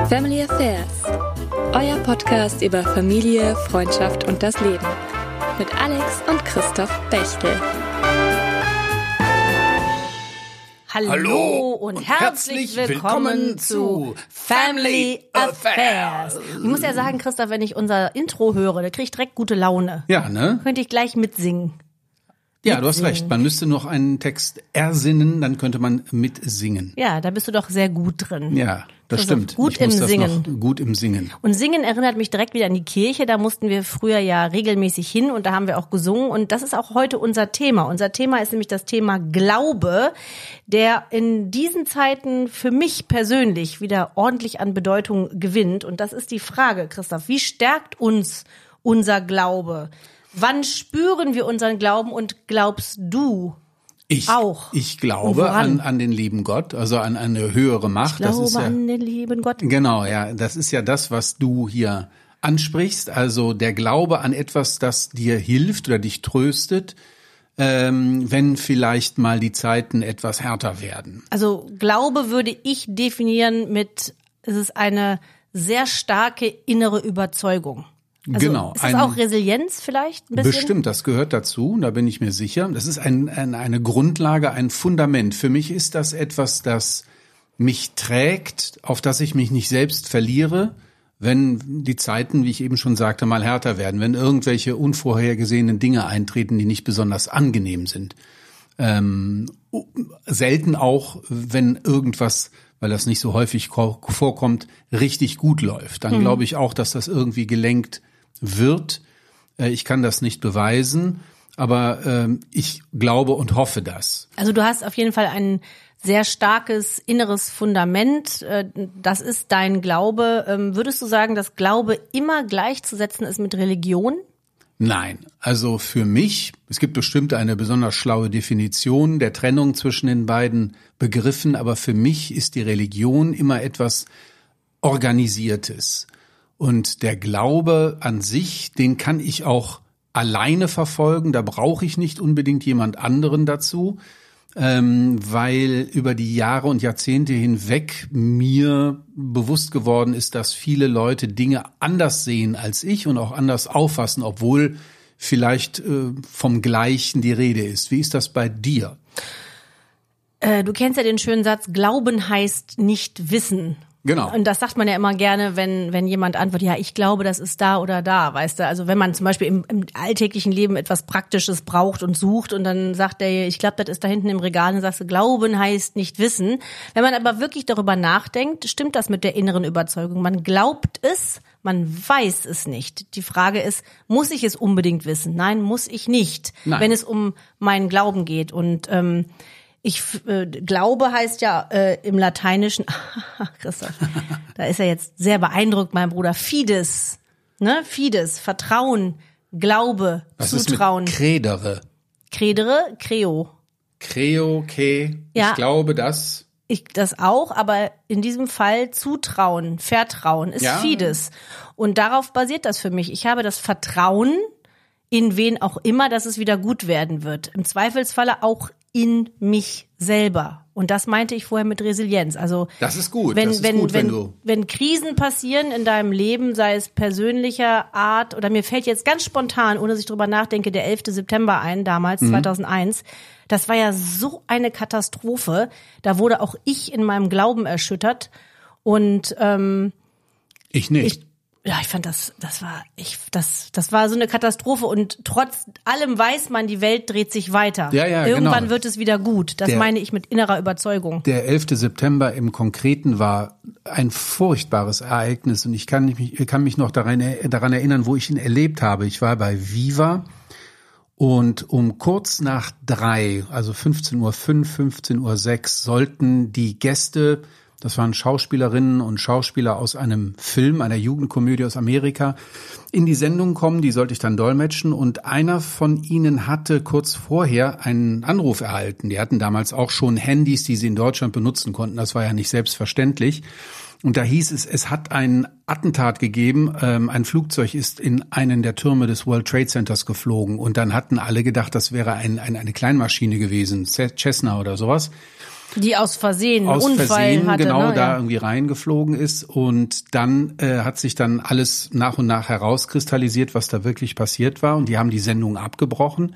Family Affairs, euer Podcast über Familie, Freundschaft und das Leben. Mit Alex und Christoph Bechtel. Hallo und herzlich willkommen zu Family Affairs. Ich muss ja sagen, Christoph, wenn ich unser Intro höre, da kriege ich direkt gute Laune. Ja, ne? Könnte ich gleich mitsingen. Ja, du hast recht. Man müsste noch einen Text ersinnen, dann könnte man mitsingen. Ja, da bist du doch sehr gut drin. Ja, das stimmt. Gut im Singen. Gut im Singen. Und Singen erinnert mich direkt wieder an die Kirche. Da mussten wir früher ja regelmäßig hin und da haben wir auch gesungen. Und das ist auch heute unser Thema. Unser Thema ist nämlich das Thema Glaube, der in diesen Zeiten für mich persönlich wieder ordentlich an Bedeutung gewinnt. Und das ist die Frage, Christoph, wie stärkt uns unser Glaube? Wann spüren wir unseren Glauben und glaubst du auch? Ich glaube an den lieben Gott, also an eine höhere Macht. Ich glaube an den lieben Gott. Genau, ja, das ist ja das, was du hier ansprichst. Also der Glaube an etwas, das dir hilft oder dich tröstet, wenn vielleicht mal die Zeiten etwas härter werden. Also Glaube würde ich definieren mit, es ist eine sehr starke innere Überzeugung. Also genau. Ist das auch Resilienz vielleicht ein bisschen? Bestimmt, das gehört dazu, da bin ich mir sicher. Das ist eine Grundlage, ein Fundament. Für mich ist das etwas, das mich trägt, auf das ich mich nicht selbst verliere, wenn die Zeiten, wie ich eben schon sagte, mal härter werden, wenn irgendwelche unvorhergesehenen Dinge eintreten, die nicht besonders angenehm sind. Selten auch, wenn irgendwas, weil das nicht so häufig vorkommt, richtig gut läuft. Dann glaube ich auch, dass das irgendwie gelenkt wird. Ich kann das nicht beweisen, aber ich glaube und hoffe das. Also du hast auf jeden Fall ein sehr starkes inneres Fundament. Das ist dein Glaube. Würdest du sagen, dass Glaube immer gleichzusetzen ist mit Religion? Nein, also für mich, es gibt bestimmt eine besonders schlaue Definition der Trennung zwischen den beiden Begriffen, aber für mich ist die Religion immer etwas Organisiertes. Und der Glaube an sich, den kann ich auch alleine verfolgen, da brauche ich nicht unbedingt jemand anderen dazu, weil über die Jahre und Jahrzehnte hinweg mir bewusst geworden ist, dass viele Leute Dinge anders sehen als ich und auch anders auffassen, obwohl vielleicht vom Gleichen die Rede ist. Wie ist das bei dir? Du kennst ja den schönen Satz, Glauben heißt nicht wissen. Genau. Und das sagt man ja immer gerne, wenn jemand antwortet, ja, ich glaube, das ist da oder da, weißt du. Also wenn man zum Beispiel im alltäglichen Leben etwas Praktisches braucht und sucht und dann sagt der, ich glaube, das ist da hinten im Regal, und sagst du, Glauben heißt nicht wissen. Wenn man aber wirklich darüber nachdenkt, stimmt das mit der inneren Überzeugung. Man glaubt es, man weiß es nicht. Die Frage ist, muss ich es unbedingt wissen? Nein, muss ich nicht, wenn es um meinen Glauben geht. Und ich glaube heißt ja im Lateinischen, Christoph, da ist er jetzt sehr beeindruckt, mein Bruder, Fides, ne? Fides, Vertrauen, Glaube, was Zutrauen. Ist mit credere? Credere, creo. Creo, que, ja. Ich glaube, dass. Ich das auch, aber in diesem Fall Zutrauen, Vertrauen ist Fides. Und darauf basiert das für mich. Ich habe das Vertrauen in wen auch immer, dass es wieder gut werden wird. Im Zweifelsfalle auch in mich selber. Und das meinte ich vorher mit Resilienz. Also das ist gut. Wenn Krisen passieren in deinem Leben, sei es persönlicher Art, oder mir fällt jetzt ganz spontan, ohne dass ich drüber nachdenke, der 11. September ein, damals 2001. Das war ja so eine Katastrophe. Da wurde auch ich in meinem Glauben erschüttert. Und ich nicht. Ich fand das war so eine Katastrophe und trotz allem weiß man, die Welt dreht sich weiter. Ja, Irgendwann wird es wieder gut. Das meine ich mit innerer Überzeugung. Der 11. September im Konkreten war ein furchtbares Ereignis und ich kann mich noch daran erinnern, wo ich ihn erlebt habe. Ich war bei Viva und um kurz nach 3, also 15:05 Uhr, 15:06 Uhr, sollten die Gäste, das waren Schauspielerinnen und Schauspieler aus einem Film, einer Jugendkomödie aus Amerika, in die Sendung kommen. Die sollte ich dann dolmetschen. Und einer von ihnen hatte kurz vorher einen Anruf erhalten. Die hatten damals auch schon Handys, die sie in Deutschland benutzen konnten. Das war ja nicht selbstverständlich. Und da hieß es, es hat ein Attentat gegeben. Ein Flugzeug ist in einen der Türme des World Trade Centers geflogen. Und dann hatten alle gedacht, das wäre eine Kleinmaschine gewesen, Cessna oder sowas. Die aus Versehen einen Unfall hatte, genau, ne? da irgendwie reingeflogen ist. Und dann hat sich dann alles nach und nach herauskristallisiert, was da wirklich passiert war. Und die haben die Sendung abgebrochen.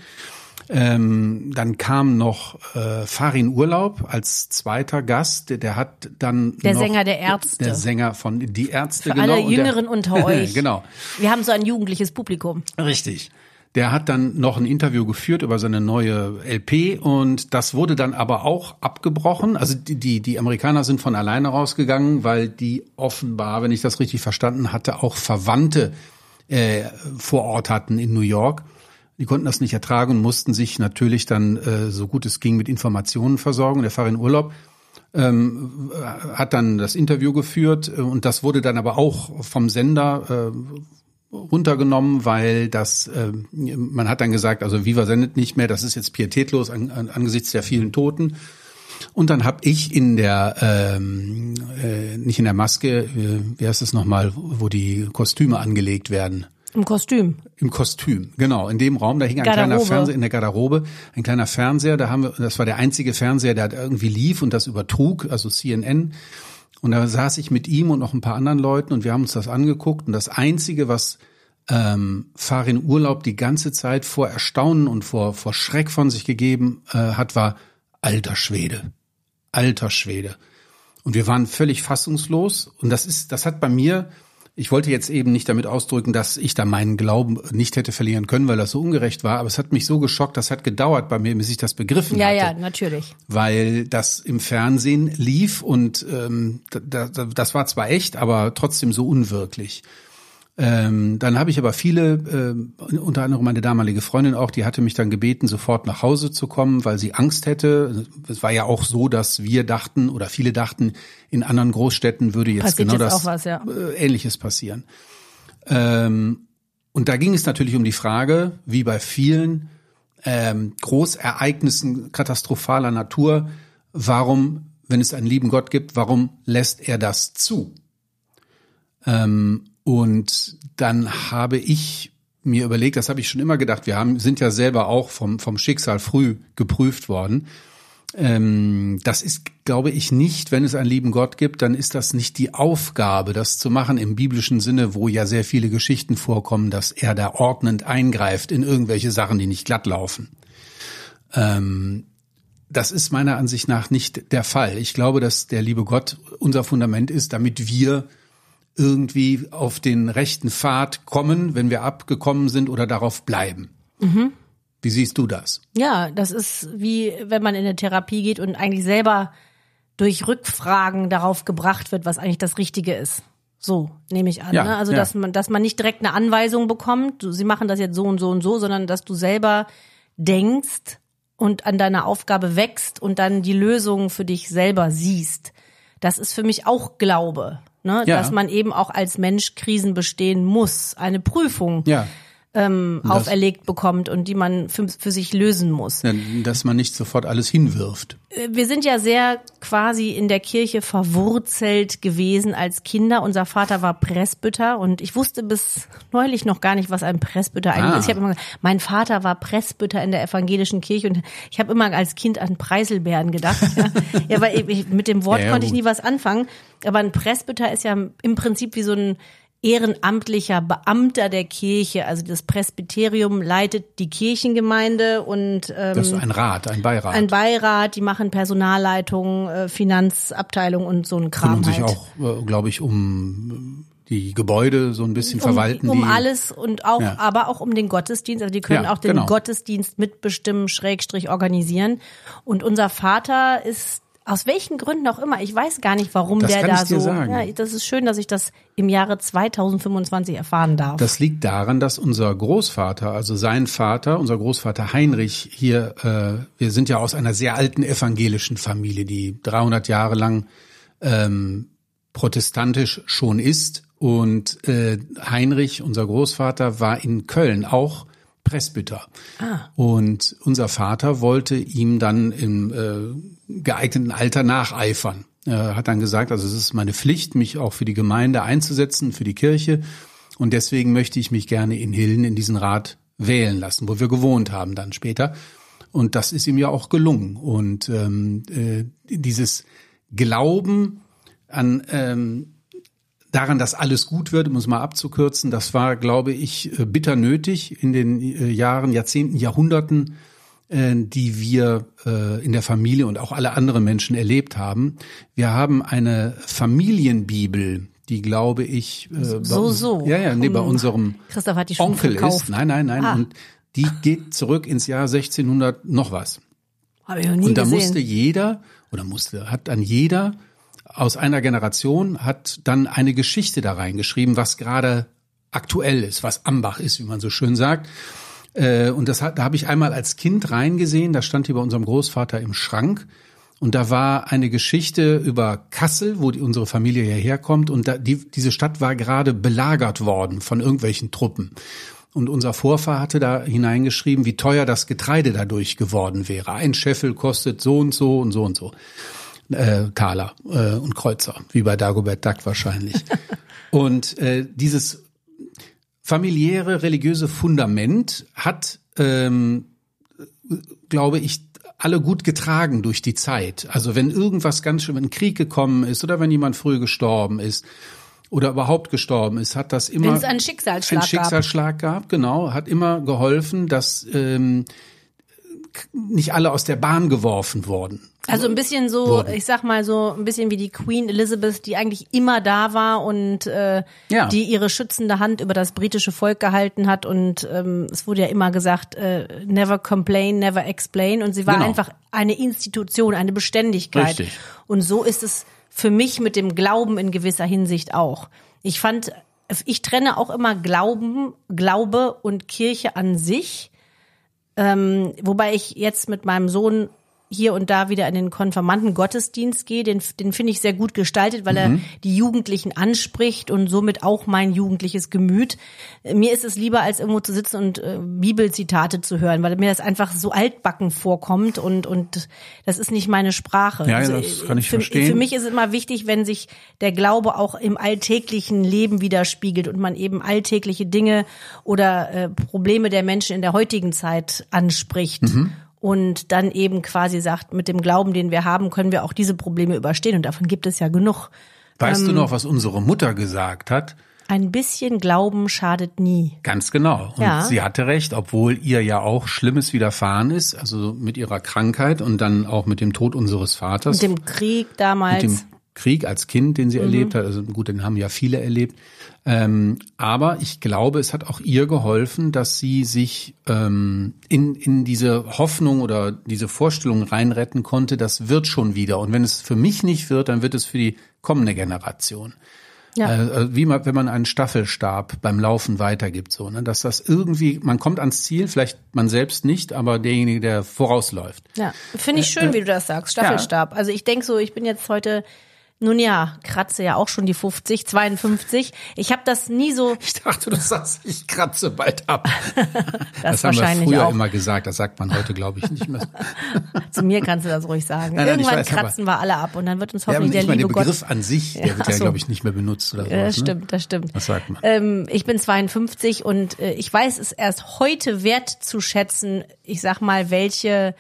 Dann kam noch Farin Urlaub als zweiter Gast. Der hat dann der Sänger der Ärzte. Der Sänger von Die Ärzte, für genau. Alle Jüngeren unter euch. Genau. Wir haben so ein jugendliches Publikum. Richtig. Der hat dann noch ein Interview geführt über seine neue LP und das wurde dann aber auch abgebrochen. Also die Amerikaner sind von alleine rausgegangen, weil die offenbar, wenn ich das richtig verstanden hatte, auch Verwandte vor Ort hatten in New York. Die konnten das nicht ertragen und mussten sich natürlich dann, so gut es ging, mit Informationen versorgen. Der Farin Urlaub hat dann das Interview geführt und das wurde dann aber auch vom Sender runtergenommen, weil das, man hat dann gesagt, also Viva sendet nicht mehr, das ist jetzt pietätlos angesichts der vielen Toten. Und dann habe ich in der, nicht in der Maske, wie heißt es nochmal, wo die Kostüme angelegt werden? Im Kostüm. Im Kostüm, genau. In dem Raum, da hing ein kleiner Fernseher in der Garderobe, ein kleiner Fernseher. Das war der einzige Fernseher, der irgendwie lief und das übertrug, also CNN. Und da saß ich mit ihm und noch ein paar anderen Leuten und wir haben uns das angeguckt. Und das Einzige, was Farin Urlaub die ganze Zeit vor Erstaunen und vor Schreck von sich gegeben hat, war alter Schwede. Alter Schwede. Und wir waren völlig fassungslos. Und das hat bei mir, ich wollte jetzt eben nicht damit ausdrücken, dass ich da meinen Glauben nicht hätte verlieren können, weil das so ungerecht war, aber es hat mich so geschockt, das hat gedauert bei mir, bis ich das begriffen hatte. Ja, natürlich. Weil das im Fernsehen lief und das war zwar echt, aber trotzdem so unwirklich. Dann habe ich aber viele, unter anderem meine damalige Freundin auch, die hatte mich dann gebeten, sofort nach Hause zu kommen, weil sie Angst hätte. Es war ja auch so, dass wir dachten oder viele dachten, in anderen Großstädten würde jetzt passiert genau jetzt das Ähnliches passieren. Und da ging es natürlich um die Frage, wie bei vielen Großereignissen katastrophaler Natur, warum, wenn es einen lieben Gott gibt, warum lässt er das zu? Und dann habe ich mir überlegt, das habe ich schon immer gedacht, sind ja selber auch vom Schicksal früh geprüft worden. Das ist, glaube ich, nicht, wenn es einen lieben Gott gibt, dann ist das nicht die Aufgabe, das zu machen im biblischen Sinne, wo ja sehr viele Geschichten vorkommen, dass er da ordnend eingreift in irgendwelche Sachen, die nicht glatt laufen. Das ist meiner Ansicht nach nicht der Fall. Ich glaube, dass der liebe Gott unser Fundament ist, damit wir irgendwie auf den rechten Pfad kommen, wenn wir abgekommen sind oder darauf bleiben. Mhm. Wie siehst du das? Ja, das ist wie, wenn man in eine Therapie geht und eigentlich selber durch Rückfragen darauf gebracht wird, was eigentlich das Richtige ist. So, nehme ich an. Ja, ne? Also, ja. dass man nicht direkt eine Anweisung bekommt, sie machen das jetzt so und so und so, sondern dass du selber denkst und an deiner Aufgabe wächst und dann die Lösung für dich selber siehst. Das ist für mich auch Glaube. Ne, ja. Dass man eben auch als Mensch Krisen bestehen muss, eine Prüfung auferlegt bekommt und die man für sich lösen muss. Ja, dass man nicht sofort alles hinwirft. Wir sind ja sehr quasi in der Kirche verwurzelt gewesen als Kinder. Unser Vater war Presbyter und ich wusste bis neulich noch gar nicht, was ein Presbyter eigentlich ist. Ich habe immer gesagt, mein Vater war Presbyter in der evangelischen Kirche und ich habe immer als Kind an Preiselbeeren gedacht. Ja, weil mit dem Wort konnte ich nie was anfangen. Aber ein Presbyter ist ja im Prinzip wie so ein ehrenamtlicher Beamter der Kirche, also das Presbyterium leitet die Kirchengemeinde und das ist ein Rat, ein Beirat. Ein Beirat, die machen Personalleitung, Finanzabteilung und so ein Kram. Kümmern sich auch, glaube ich, um die Gebäude so ein bisschen verwalten. Um alles und auch, aber auch um den Gottesdienst. Also die können auch den Gottesdienst mitbestimmen, / organisieren. Und unser Vater ist aus welchen Gründen auch immer, ich weiß gar nicht, warum das der kann da ich dir so. sagen. Ja, das ist schön, dass ich das im Jahre 2025 erfahren darf. Das liegt daran, dass unser Großvater, also sein Vater, unser Großvater Heinrich hier, wir sind ja aus einer sehr alten evangelischen Familie, die 300 Jahre lang protestantisch schon ist. Und Heinrich, unser Großvater, war in Köln auch Presbyter. Und unser Vater wollte ihm dann im geeigneten Alter nacheifern. Er hat dann gesagt, also es ist meine Pflicht, mich auch für die Gemeinde einzusetzen, für die Kirche. Und deswegen möchte ich mich gerne in Hilden in diesen Rat wählen lassen, wo wir gewohnt haben dann später. Und das ist ihm ja auch gelungen. Und dieses Glauben an daran, dass alles gut wird, um es mal abzukürzen, das war, glaube ich, bitter nötig in den Jahren, Jahrzehnten, Jahrhunderten, die wir in der Familie und auch alle anderen Menschen erlebt haben. Wir haben eine Familienbibel, die, glaube ich, bei unserem Christoph hat die schon Onkel verkauft. ist. Nein. Und die geht zurück ins Jahr 1600 noch was. Habe ich noch nie und da gesehen. hat dann jeder aus einer Generation hat dann eine Geschichte da reingeschrieben, was gerade aktuell ist, was Ambach ist, wie man so schön sagt. Und da habe ich einmal als Kind reingesehen, da stand die bei unserem Großvater im Schrank. Und da war eine Geschichte über Kassel, wo unsere Familie hierher kommt. Und diese Stadt war gerade belagert worden von irgendwelchen Truppen. Und unser Vorfahr hatte da hineingeschrieben, wie teuer das Getreide dadurch geworden wäre. Ein Scheffel kostet so und so und so und so. Taler und Kreuzer, wie bei Dagobert Duck wahrscheinlich. Und dieses familiäre, religiöse Fundament hat, glaube ich, alle gut getragen durch die Zeit. Also wenn irgendwas ganz schön, wenn ein Krieg gekommen ist oder wenn jemand früh gestorben ist oder überhaupt gestorben ist, hat das immer... Wenn es einen Schicksalsschlag gab, genau, hat immer geholfen, dass nicht alle aus der Bahn geworfen wurden. Also ein bisschen so, ich sag mal so, ein bisschen wie die Queen Elizabeth, die eigentlich immer da war und die ihre schützende Hand über das britische Volk gehalten hat und es wurde ja immer gesagt, never complain, never explain und sie war einfach eine Institution, eine Beständigkeit. Richtig. Und so ist es für mich mit dem Glauben in gewisser Hinsicht auch. Ich trenne auch immer Glaube und Kirche an sich, wobei ich jetzt mit meinem Sohn hier und da wieder in den Konfirmandengottesdienst gehe, den finde ich sehr gut gestaltet, weil er die Jugendlichen anspricht und somit auch mein jugendliches Gemüt. Mir ist es lieber, als irgendwo zu sitzen und Bibelzitate zu hören, weil mir das einfach so altbacken vorkommt und das ist nicht meine Sprache. Ja, das kann ich verstehen. Für mich ist es immer wichtig, wenn sich der Glaube auch im alltäglichen Leben widerspiegelt und man eben alltägliche Dinge oder Probleme der Menschen in der heutigen Zeit anspricht. Und dann eben quasi sagt, mit dem Glauben, den wir haben, können wir auch diese Probleme überstehen. Und davon gibt es ja genug. Weißt du noch, was unsere Mutter gesagt hat? Ein bisschen Glauben schadet nie. Ganz genau. Und sie hatte recht, obwohl ihr ja auch Schlimmes widerfahren ist, also mit ihrer Krankheit und dann auch mit dem Tod unseres Vaters. Mit dem Krieg damals. Mit dem Krieg als Kind, den sie erlebt hat. Also gut, den haben ja viele erlebt. Aber ich glaube, es hat auch ihr geholfen, dass sie sich in diese Hoffnung oder diese Vorstellung reinretten konnte, das wird schon wieder. Und wenn es für mich nicht wird, dann wird es für die kommende Generation. Ja. Wie wenn man einen Staffelstab beim Laufen weitergibt, so, ne? Dass das irgendwie, man kommt ans Ziel, vielleicht man selbst nicht, aber derjenige, der vorausläuft. Ja, finde ich schön, wie du das sagst, Staffelstab. Ja. Also ich denke so, ich bin jetzt heute... Nun ja, kratze ja auch schon die 50, 52. Ich habe das nie so... Ich dachte, du sagst, ich kratze bald ab. Das haben wir früher auch immer gesagt, das sagt man heute, glaube ich, nicht mehr. Zu mir kannst du das ruhig sagen. Nein, Irgendwann kratzen wir alle ab und dann wird uns hoffentlich der liebe Gott... Der Begriff an sich, der wird ja, glaube ich, nicht mehr benutzt oder sowas. Das stimmt. Was sagt man? Ich bin 52 und ich weiß es erst heute wert zu schätzen, ich sag mal, welcher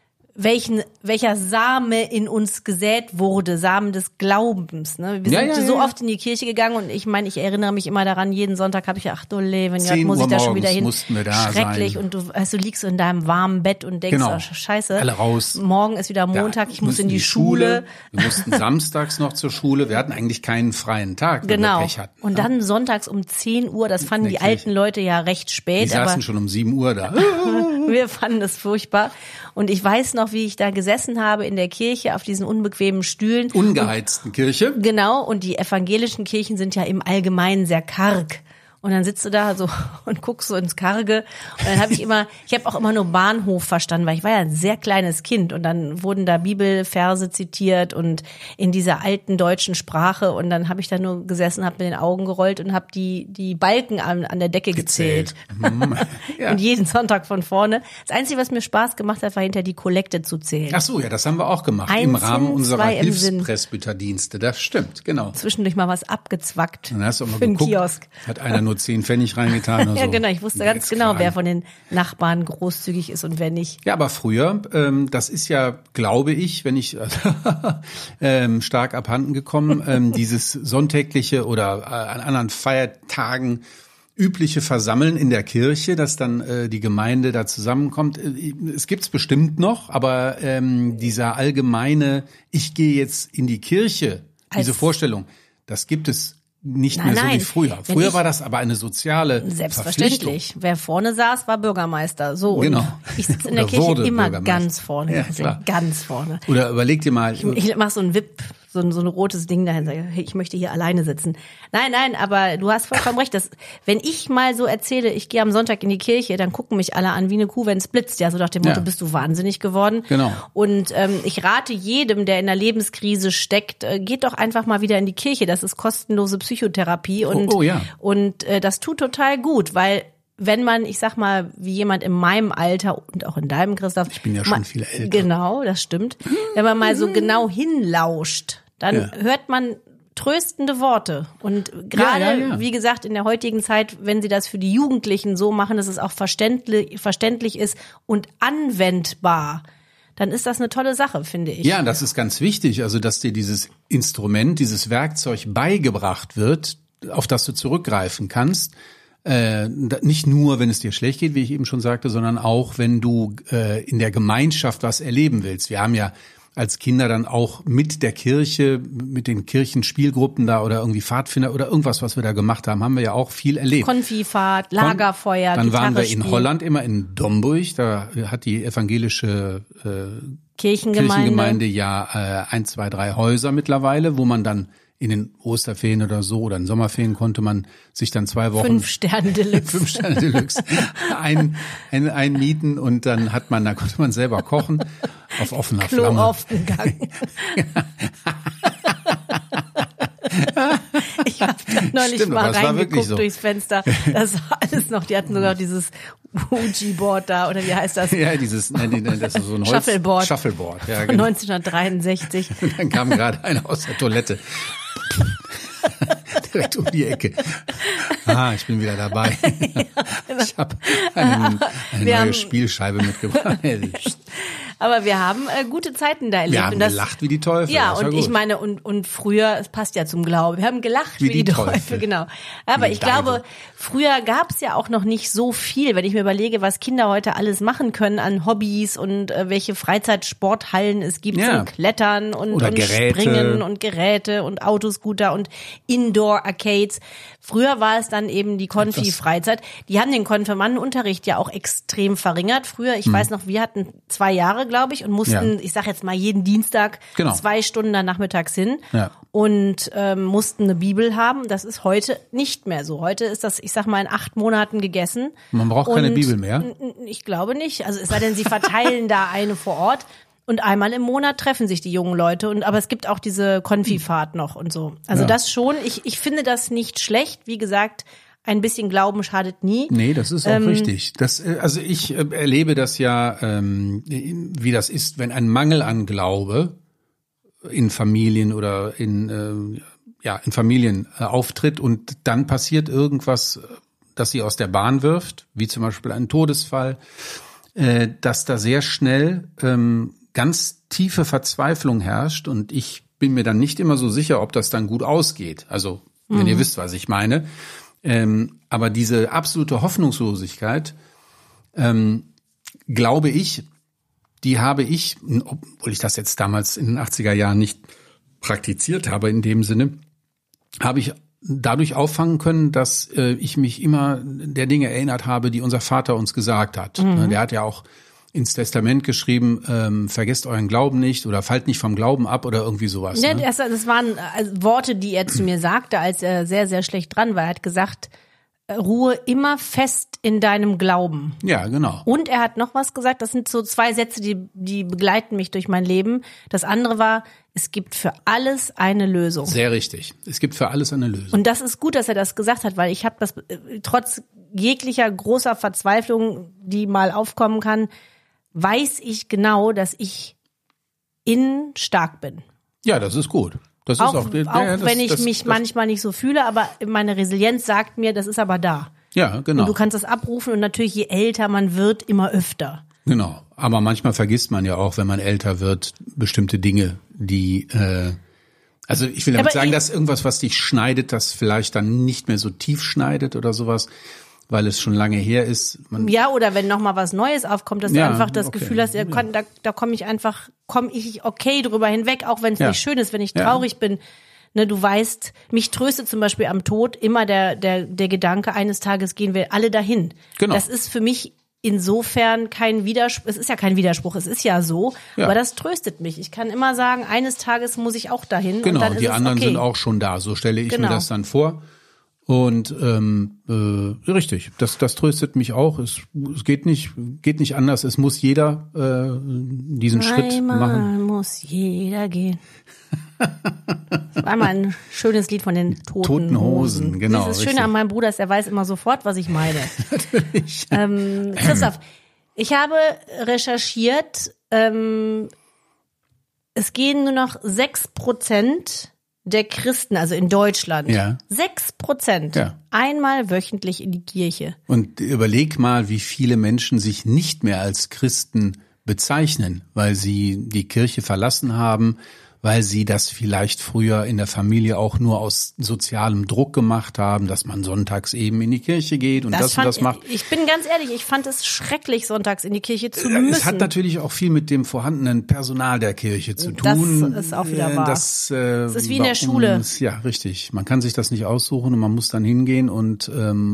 Same in uns gesät wurde, Samen des Glaubens. Ne? Wir sind so oft in die Kirche gegangen und ich meine, ich erinnere mich immer daran, jeden Sonntag habe ich ach du Leben, muss ich da schon wieder hin. Schrecklich sein. Und du liegst so in deinem warmen Bett und denkst, oh, scheiße, alle raus. Morgen ist wieder Montag, ich muss in die Schule. Wir mussten samstags noch zur Schule, wir hatten eigentlich keinen freien Tag, wenn wir Pech hatten. Und dann sonntags um 10 Uhr, das fanden die alten Leute ja recht spät. Die saßen schon um 7 Uhr da. Wir fanden das furchtbar. Und ich weiß noch, wie ich da gesessen habe in der Kirche auf diesen unbequemen Stühlen. Ungeheizten Kirche. Genau, und die evangelischen Kirchen sind ja im Allgemeinen sehr karg. Und dann sitzt du da so und guckst so ins Karge. Und dann habe ich habe auch immer nur Bahnhof verstanden, weil ich war ja ein sehr kleines Kind. Und dann wurden da Bibelverse zitiert und in dieser alten deutschen Sprache. Und dann habe ich da nur gesessen, habe mit den Augen gerollt und habe die Balken an der Decke gezählt. Ja. Und jeden Sonntag von vorne. Das Einzige, was mir Spaß gemacht hat, war hinter die Kollekte zu zählen. Ach so, ja, das haben wir auch gemacht. Im Rahmen unserer Hilfspresbyterdienste. Das stimmt, genau. Zwischendurch mal was abgezwackt. Dann hast du mal für den geguckt, Kiosk. hat einer nur nur 10 Pfennig reingetan oder so. Ja, genau, ich wusste ganz genau, wer von den Nachbarn großzügig ist und wer nicht. Ja, aber früher, das ist ja, glaube ich, wenn ich stark abhanden gekommen, dieses sonntägliche oder an anderen Feiertagen übliche Versammeln in der Kirche, dass dann die Gemeinde da zusammenkommt. Es gibt's bestimmt noch, aber dieser allgemeine, ich gehe jetzt in die Kirche, diese Vorstellung, das gibt es nicht mehr so wie früher. Früher war das aber eine soziale Selbstverständlich. Wer vorne saß, war Bürgermeister. So. Genau. Und ich sitze in der Kirche immer ganz vorne. Ja, klar. Ganz vorne. Oder überleg dir mal. Ich mach so ein VIP, so ein rotes Ding dahin, sage, hey, ich möchte hier alleine sitzen. Nein, aber du hast vollkommen recht. Wenn ich mal so erzähle, ich gehe am Sonntag in die Kirche, dann gucken mich alle an wie eine Kuh, wenn es blitzt. Ja, so nach dem Motto, bist du wahnsinnig geworden. Genau. Und ich rate jedem, der in einer Lebenskrise steckt, geht doch einfach mal wieder in die Kirche. Das ist kostenlose Psychotherapie und das tut total gut, weil wenn man, ich sag mal, wie jemand in meinem Alter und auch in deinem, Christoph. Ich bin ja schon viel älter. Genau, das stimmt. Wenn man mal so genau hinlauscht, dann hört man tröstende Worte. Und gerade, wie gesagt, in der heutigen Zeit, wenn sie das für die Jugendlichen so machen, dass es auch verständlich ist und anwendbar, dann ist das eine tolle Sache, finde ich. Ja, das ist ganz wichtig. Also, dass dir dieses Instrument, dieses Werkzeug beigebracht wird, auf das du zurückgreifen kannst. Nicht nur, wenn es dir schlecht geht, wie ich eben schon sagte, sondern auch, wenn du in der Gemeinschaft was erleben willst. Wir haben ja als Kinder dann auch mit der Kirche, mit den Kirchenspielgruppen da oder irgendwie Pfadfinder oder irgendwas, was wir da gemacht haben, haben wir ja auch viel erlebt. Konfifahrt, Lagerfeuer, Dann waren wir in Gitarrespiel. Holland immer in Domburg, da hat die evangelische Kirchengemeinde ja 1, 2, 3 Häuser mittlerweile, wo man dann in den Osterferien oder so oder in Sommerferien konnte man sich dann 2 Wochen 5 Sterne Deluxe 5 Sterne Deluxe einmieten und dann da konnte man selber kochen auf offener Klo Flamme. aufgegangen. Ich habe da neulich mal reingeguckt so. Durchs Fenster. Das war alles noch, die hatten sogar dieses Ouija-Board da, oder wie heißt das? Ja, das ist so ein Shuffleboard. Shuffleboard, ja, Von genau. 1963. Und dann kam gerade einer aus der Toilette. Direkt um die Ecke. Ich bin wieder dabei. Ich habe eine neue Spielscheibe mitgebracht. Aber wir haben gute Zeiten da erlebt. Wir haben gelacht wie die Teufel. Ja, und ich meine, und früher, es passt ja zum Glauben, wir haben gelacht wie die Teufel, genau. Aber ich glaube, früher gab es ja auch noch nicht so viel, wenn ich mir überlege, was Kinder heute alles machen können an Hobbys und welche Freizeitsporthallen es gibt zum Klettern und Springen und Geräte und Autoscooter und Indoor-Arcades. Früher war es dann eben die Konfi-Freizeit. Die haben den Konfirmandenunterricht ja auch extrem verringert. Früher, ich weiß noch, wir hatten 2 Jahre, glaube ich, und mussten, ich sag jetzt mal, jeden Dienstag 2 Stunden dann nachmittags hin und mussten eine Bibel haben. Das ist heute nicht mehr so. Heute ist das, ich sag mal, in 8 Monaten gegessen. Man braucht keine Bibel mehr? Ich glaube nicht. Also es sei denn, sie verteilen da eine vor Ort. Und einmal im Monat treffen sich die jungen Leute. Aber es gibt auch diese Konfifahrt noch und so. Also das schon. Ich finde das nicht schlecht. Wie gesagt, ein bisschen Glauben schadet nie. Nee, das ist auch richtig. Also ich erlebe das ja, wie das ist, wenn ein Mangel an Glaube in Familien oder in Familien auftritt und dann passiert irgendwas, das sie aus der Bahn wirft, wie zum Beispiel ein Todesfall, dass da sehr schnell ganz tiefe Verzweiflung herrscht und ich bin mir dann nicht immer so sicher, ob das dann gut ausgeht. Also, wenn ihr wisst, was ich meine. Aber diese absolute Hoffnungslosigkeit, glaube ich, die habe ich, obwohl ich das jetzt damals in den 80er Jahren nicht praktiziert habe in dem Sinne, habe ich dadurch auffangen können, dass ich mich immer der Dinge erinnert habe, die unser Vater uns gesagt hat. Der hat ja auch ins Testament geschrieben, vergesst euren Glauben nicht oder fallt nicht vom Glauben ab oder irgendwie sowas. Ja, ne? das waren Worte, die er zu mir sagte, als er sehr, sehr schlecht dran war. Er hat gesagt, ruhe immer fest in deinem Glauben. Ja, genau. Und er hat noch was gesagt, das sind so 2 Sätze, die begleiten mich durch mein Leben. Das andere war, es gibt für alles eine Lösung. Sehr richtig. Es gibt für alles eine Lösung. Und das ist gut, dass er das gesagt hat, weil ich habe das trotz jeglicher großer Verzweiflung, die mal aufkommen kann, weiß ich genau, dass ich innen stark bin. Ja, das ist gut. Das auch, ist auch wenn ich mich manchmal nicht so fühle, aber meine Resilienz sagt mir, das ist aber da. Ja, genau. Und du kannst das abrufen und natürlich je älter man wird, immer öfter. Genau, aber manchmal vergisst man ja auch, wenn man älter wird, bestimmte Dinge, die also ich will damit sagen, dass irgendwas, was dich schneidet, das vielleicht dann nicht mehr so tief schneidet oder sowas, weil es schon lange her ist. Ja, oder wenn noch mal was Neues aufkommt, dass du einfach das Gefühl hast, da komme ich okay drüber hinweg, auch wenn es nicht schön ist, wenn ich traurig bin. Ne, du weißt, mich tröstet zum Beispiel am Tod immer der Gedanke, eines Tages gehen wir alle dahin. Genau. Das ist für mich insofern kein Widerspruch, es ist ja kein Widerspruch, es ist ja so, aber das tröstet mich. Ich kann immer sagen, eines Tages muss ich auch dahin. Genau, und dann die anderen sind auch schon da, so stelle ich mir das dann vor. Und richtig, das tröstet mich auch. Es geht nicht anders. Es muss jeder diesen Schritt machen. Muss jeder gehen. Das war einmal ein schönes Lied von den Toten Hosen. Genau. Das ist das Schöne an meinem Bruder ist, er weiß immer sofort, was ich meine. Natürlich. Christoph, ich habe recherchiert, es gehen nur noch 6% der Christen, also in Deutschland, 6% einmal wöchentlich in die Kirche. Und überleg mal, wie viele Menschen sich nicht mehr als Christen bezeichnen, weil sie die Kirche verlassen haben, weil sie das vielleicht früher in der Familie auch nur aus sozialem Druck gemacht haben, dass man sonntags eben in die Kirche geht und das macht. Ich bin ganz ehrlich, ich fand es schrecklich, sonntags in die Kirche zu müssen. Es hat natürlich auch viel mit dem vorhandenen Personal der Kirche zu tun. Das ist auch wieder wahr. Das ist wie in der Schule. Ja, richtig. Man kann sich das nicht aussuchen und man muss dann hingehen und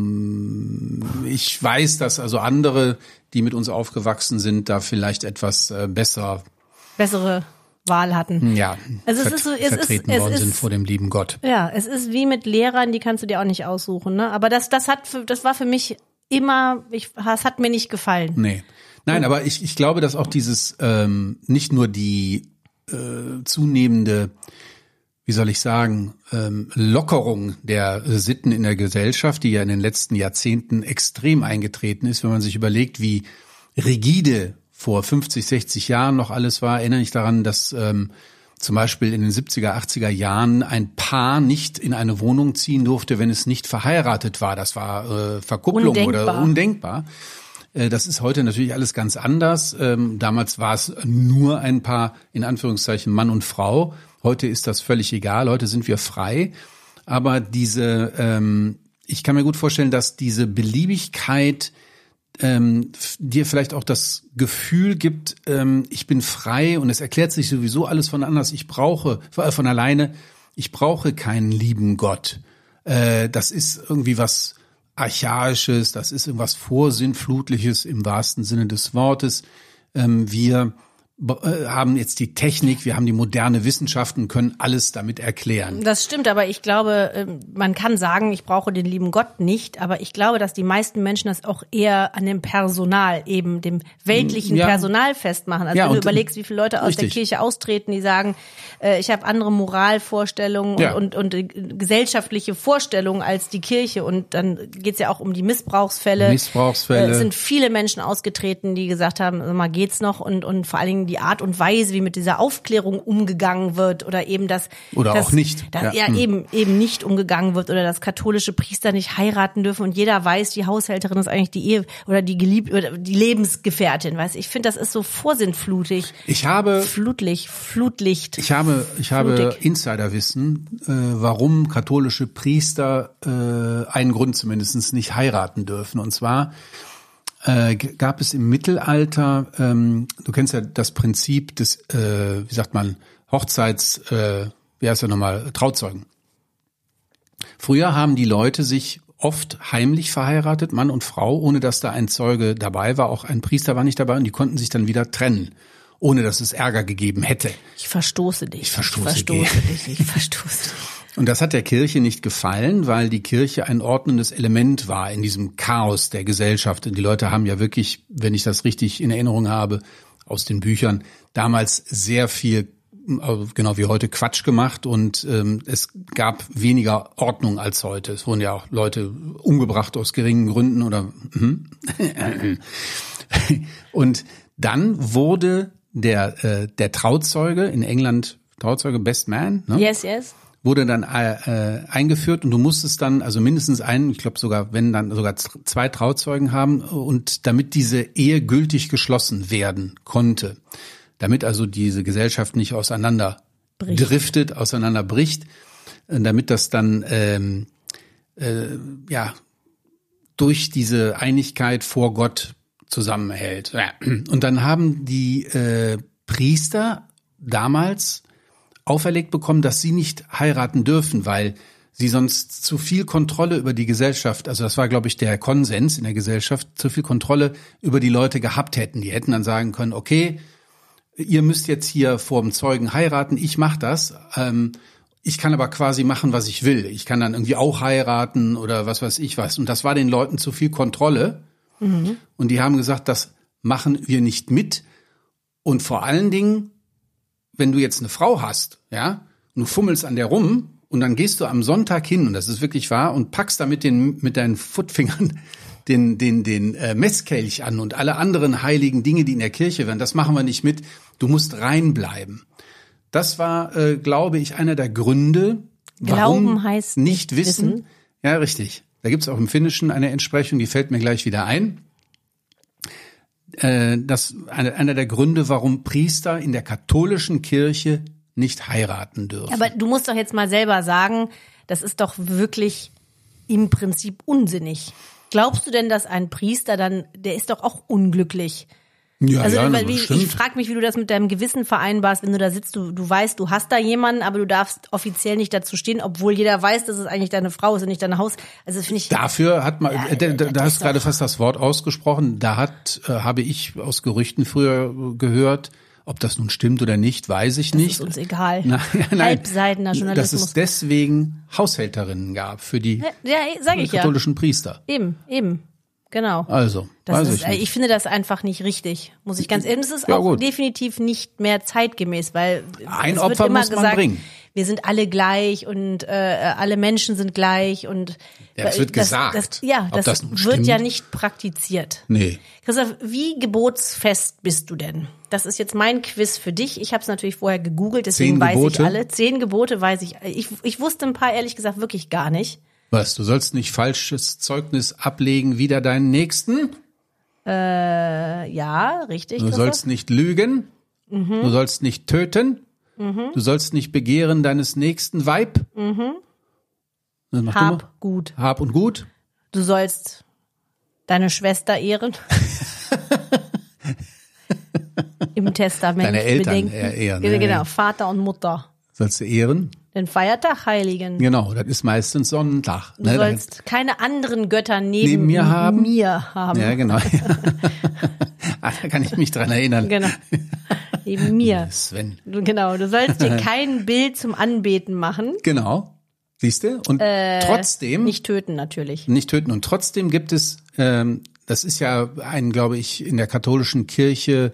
ich weiß, dass also andere, die mit uns aufgewachsen sind, da vielleicht etwas bessere Wahl hatten. Ja, also vertreten worden sind vor dem lieben Gott. Ja, es ist wie mit Lehrern, die kannst du dir auch nicht aussuchen, ne? Aber das war für mich immer, es hat mir nicht gefallen. Nee. Nein, aber ich glaube, dass auch dieses nicht nur die zunehmende, wie soll ich sagen, Lockerung der Sitten in der Gesellschaft, die ja in den letzten Jahrzehnten extrem eingetreten ist, wenn man sich überlegt, wie rigide vor 50, 60 Jahren noch alles war, erinnere ich daran, dass zum Beispiel in den 70er, 80er Jahren ein Paar nicht in eine Wohnung ziehen durfte, wenn es nicht verheiratet war. Das war Verkupplung oder undenkbar. Das ist heute natürlich alles ganz anders. Damals war es nur ein Paar, in Anführungszeichen Mann und Frau. Heute ist das völlig egal. Heute sind wir frei. Aber ich kann mir gut vorstellen, dass diese Beliebigkeit dir vielleicht auch das Gefühl gibt, ich bin frei und es erklärt sich sowieso alles von anders. Ich brauche keinen lieben Gott. Das ist irgendwie was Archaisches, das ist irgendwas Vorsinnflutliches im wahrsten Sinne des Wortes. Wir haben jetzt die Technik, wir haben die moderne Wissenschaft und können alles damit erklären. Das stimmt, aber ich glaube, man kann sagen, ich brauche den lieben Gott nicht, aber ich glaube, dass die meisten Menschen das auch eher an dem Personal, eben dem weltlichen Personal festmachen. Also wenn du überlegst, wie viele Leute aus der Kirche austreten, die sagen, ich habe andere Moralvorstellungen und gesellschaftliche Vorstellungen als die Kirche, und dann geht's ja auch um die Missbrauchsfälle. Es sind viele Menschen ausgetreten, die gesagt haben, sag mal, geht's noch, und vor allen Dingen die Art und Weise, wie mit dieser Aufklärung umgegangen wird, oder eben auch nicht. Eben nicht umgegangen wird, oder dass katholische Priester nicht heiraten dürfen und jeder weiß, die Haushälterin ist eigentlich die Ehe oder die Geliebte oder die Lebensgefährtin, weißt? Ich finde, das ist so vorsinnflutig. Flutlicht. Ich habe Insiderwissen, warum katholische Priester einen Grund zumindest nicht heiraten dürfen, und zwar gab es im Mittelalter, du kennst ja das Prinzip des, Hochzeits, Trauzeugen. Früher haben die Leute sich oft heimlich verheiratet, Mann und Frau, ohne dass da ein Zeuge dabei war, auch ein Priester war nicht dabei, und die konnten sich dann wieder trennen, ohne dass es Ärger gegeben hätte. Ich verstoße dich. Und das hat der Kirche nicht gefallen, weil die Kirche ein ordnendes Element war in diesem Chaos der Gesellschaft. Und die Leute haben ja wirklich, wenn ich das richtig in Erinnerung habe, aus den Büchern, damals sehr viel, genau wie heute, Quatsch gemacht, und es gab weniger Ordnung als heute. Es wurden ja auch Leute umgebracht aus geringen Gründen oder und dann wurde der Trauzeuge, in England Trauzeuge, Best Man, ne? Yes. Wurde dann eingeführt und du musstest dann also mindestens einen, ich glaube sogar, wenn dann sogar 2 Trauzeugen haben und damit diese Ehe gültig geschlossen werden konnte, damit also diese Gesellschaft nicht auseinanderbricht, damit das dann durch diese Einigkeit vor Gott zusammenhält. Und dann haben die Priester damals auferlegt bekommen, dass sie nicht heiraten dürfen, weil sie sonst zu viel Kontrolle über die Gesellschaft, also das war, glaube ich, der Konsens in der Gesellschaft, zu viel Kontrolle über die Leute gehabt hätten. Die hätten dann sagen können, okay, ihr müsst jetzt hier vor dem Zeugen heiraten, ich mache das, ich kann aber quasi machen, was ich will. Ich kann dann irgendwie auch heiraten oder was weiß ich was. Und das war den Leuten zu viel Kontrolle. Mhm. Und die haben gesagt, das machen wir nicht mit. Und vor allen Dingen, wenn du jetzt eine Frau hast, ja, und du fummelst an der rum und dann gehst du am Sonntag hin, und das ist wirklich wahr, und packst da mit deinen Futtfingern den Messkelch an und alle anderen heiligen Dinge, die in der Kirche werden, das machen wir nicht mit. Du musst rein bleiben. Das war, glaube ich, einer der Gründe, warum Glauben heißt nicht wissen. Ja, richtig. Da gibt's auch im Finnischen eine Entsprechung, die fällt mir gleich wieder ein. Das einer der Gründe, warum Priester in der katholischen Kirche nicht heiraten dürfen. Aber du musst doch jetzt mal selber sagen, das ist doch wirklich im Prinzip unsinnig. Glaubst du denn, dass ein Priester dann, der ist doch auch unglücklich? Ja, also bestimmt. Ich frage mich, wie du das mit deinem Gewissen vereinbarst, wenn du da sitzt, du weißt, du hast da jemanden, aber du darfst offiziell nicht dazu stehen, obwohl jeder weiß, dass es eigentlich deine Frau ist und nicht dein Haus. Also finde ich. Dafür hat man, da hast du gerade fast das Wort ausgesprochen. Da habe ich aus Gerüchten früher gehört, ob das nun stimmt oder nicht, weiß ich nicht. Das ist uns egal. Nein. Halbseitener Journalismus. Dass es deswegen Haushälterinnen gab für die katholischen Priester. Eben. Genau. Also, ich finde das einfach nicht richtig, muss ich ganz ehrlich. Es ist auch definitiv nicht mehr zeitgemäß, weil ein Opfer wird immer muss man bringen. Wir sind alle gleich und alle Menschen sind gleich und das wird gesagt. Das wird stimmt? ja nicht praktiziert. Nee. Christoph, wie gebotsfest bist du denn? Das ist jetzt mein Quiz für dich. Ich habe es natürlich vorher gegoogelt, deswegen weiß ich alle. 10 Gebote weiß ich. Ich wusste ein paar, ehrlich gesagt, wirklich gar nicht. Was, du sollst nicht falsches Zeugnis ablegen wider deinen Nächsten? Ja, richtig. Du sollst nicht lügen. Mhm. Du sollst nicht töten. Mhm. Du sollst nicht begehren deines nächsten Weib. Mhm. Hab und Gut. Du sollst deine Schwester ehren. Im Testament. Deine Eltern ehren. Genau, Vater und Mutter. Sollst du ehren? Den Feiertag heiligen. Genau, das ist meistens Sonntag. Du sollst keine anderen Götter neben mir haben. Ja, genau. Da kann ich mich dran erinnern. Genau. Neben mir. Sven. Genau, du sollst dir kein Bild zum Anbeten machen. Genau. Siehst du? Und trotzdem. Nicht töten natürlich. Nicht töten. Und trotzdem gibt es, das ist ja glaube ich, in der katholischen Kirche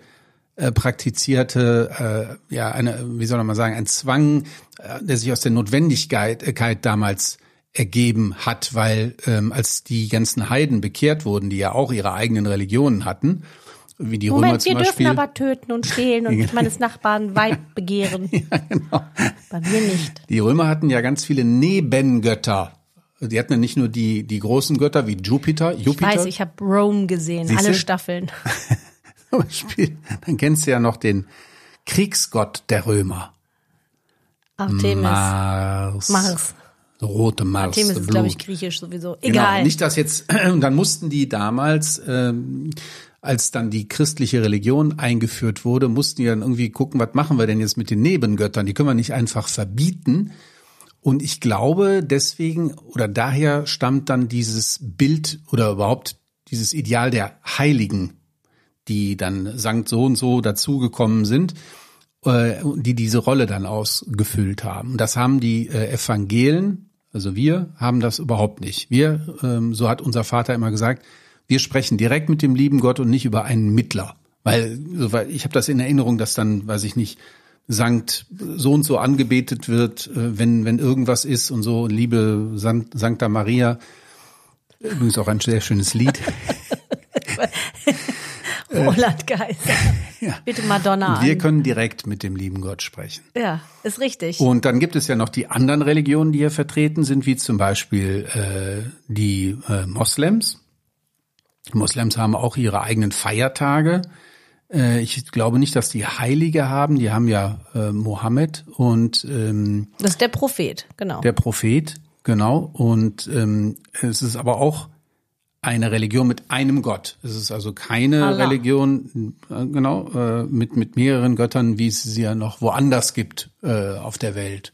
praktizierte, ein Zwang, der sich aus der Notwendigkeit damals ergeben hat, weil als die ganzen Heiden bekehrt wurden, die ja auch ihre eigenen Religionen hatten, wie die Römer zum Beispiel. Wir dürfen aber töten und stehlen und meines Nachbarn Weib begehren. Ja, genau. Bei mir nicht. Die Römer hatten ja ganz viele Nebengötter. Die hatten ja nicht nur die großen Götter wie Jupiter. Ich weiß, ich habe Rome gesehen, alle Staffeln. Zum Beispiel, dann kennst du ja noch den Kriegsgott der Römer. Artemis. Mars. Rote Mars. Artemis ist, glaube ich, griechisch sowieso. Egal. Genau, nicht, dass jetzt, dann mussten die damals, als dann die christliche Religion eingeführt wurde, mussten die dann irgendwie gucken, was machen wir denn jetzt mit den Nebengöttern? Die können wir nicht einfach verbieten. Und ich glaube, deswegen oder daher stammt dann dieses Bild oder überhaupt dieses Ideal der Heiligen, die dann Sankt so und so dazugekommen sind, die diese Rolle dann ausgefüllt haben. Das haben die Evangelen, also wir, haben das überhaupt nicht. Wir, so hat unser Vater immer gesagt, wir sprechen direkt mit dem lieben Gott und nicht über einen Mittler. Weil ich habe das in Erinnerung, dass dann, weiß ich nicht, Sankt so und so angebetet wird, wenn irgendwas ist und so, liebe Sancta Maria. Übrigens auch ein sehr schönes Lied. Roland Geiser. Bitte Madonna Und wir an. können direkt mit dem lieben Gott sprechen. Ja, ist richtig. Und dann gibt es ja noch die anderen Religionen, die hier vertreten sind, wie zum Beispiel die Moslems. Die Moslems haben auch ihre eigenen Feiertage. Ich glaube nicht, dass die Heilige haben. Die haben ja Mohammed und Das ist der Prophet, genau. der Prophet, genau. Und es ist aber auch eine Religion mit einem Gott. Es ist also keine Allah. Religion, mit mehreren Göttern, wie es sie ja noch woanders gibt auf der Welt.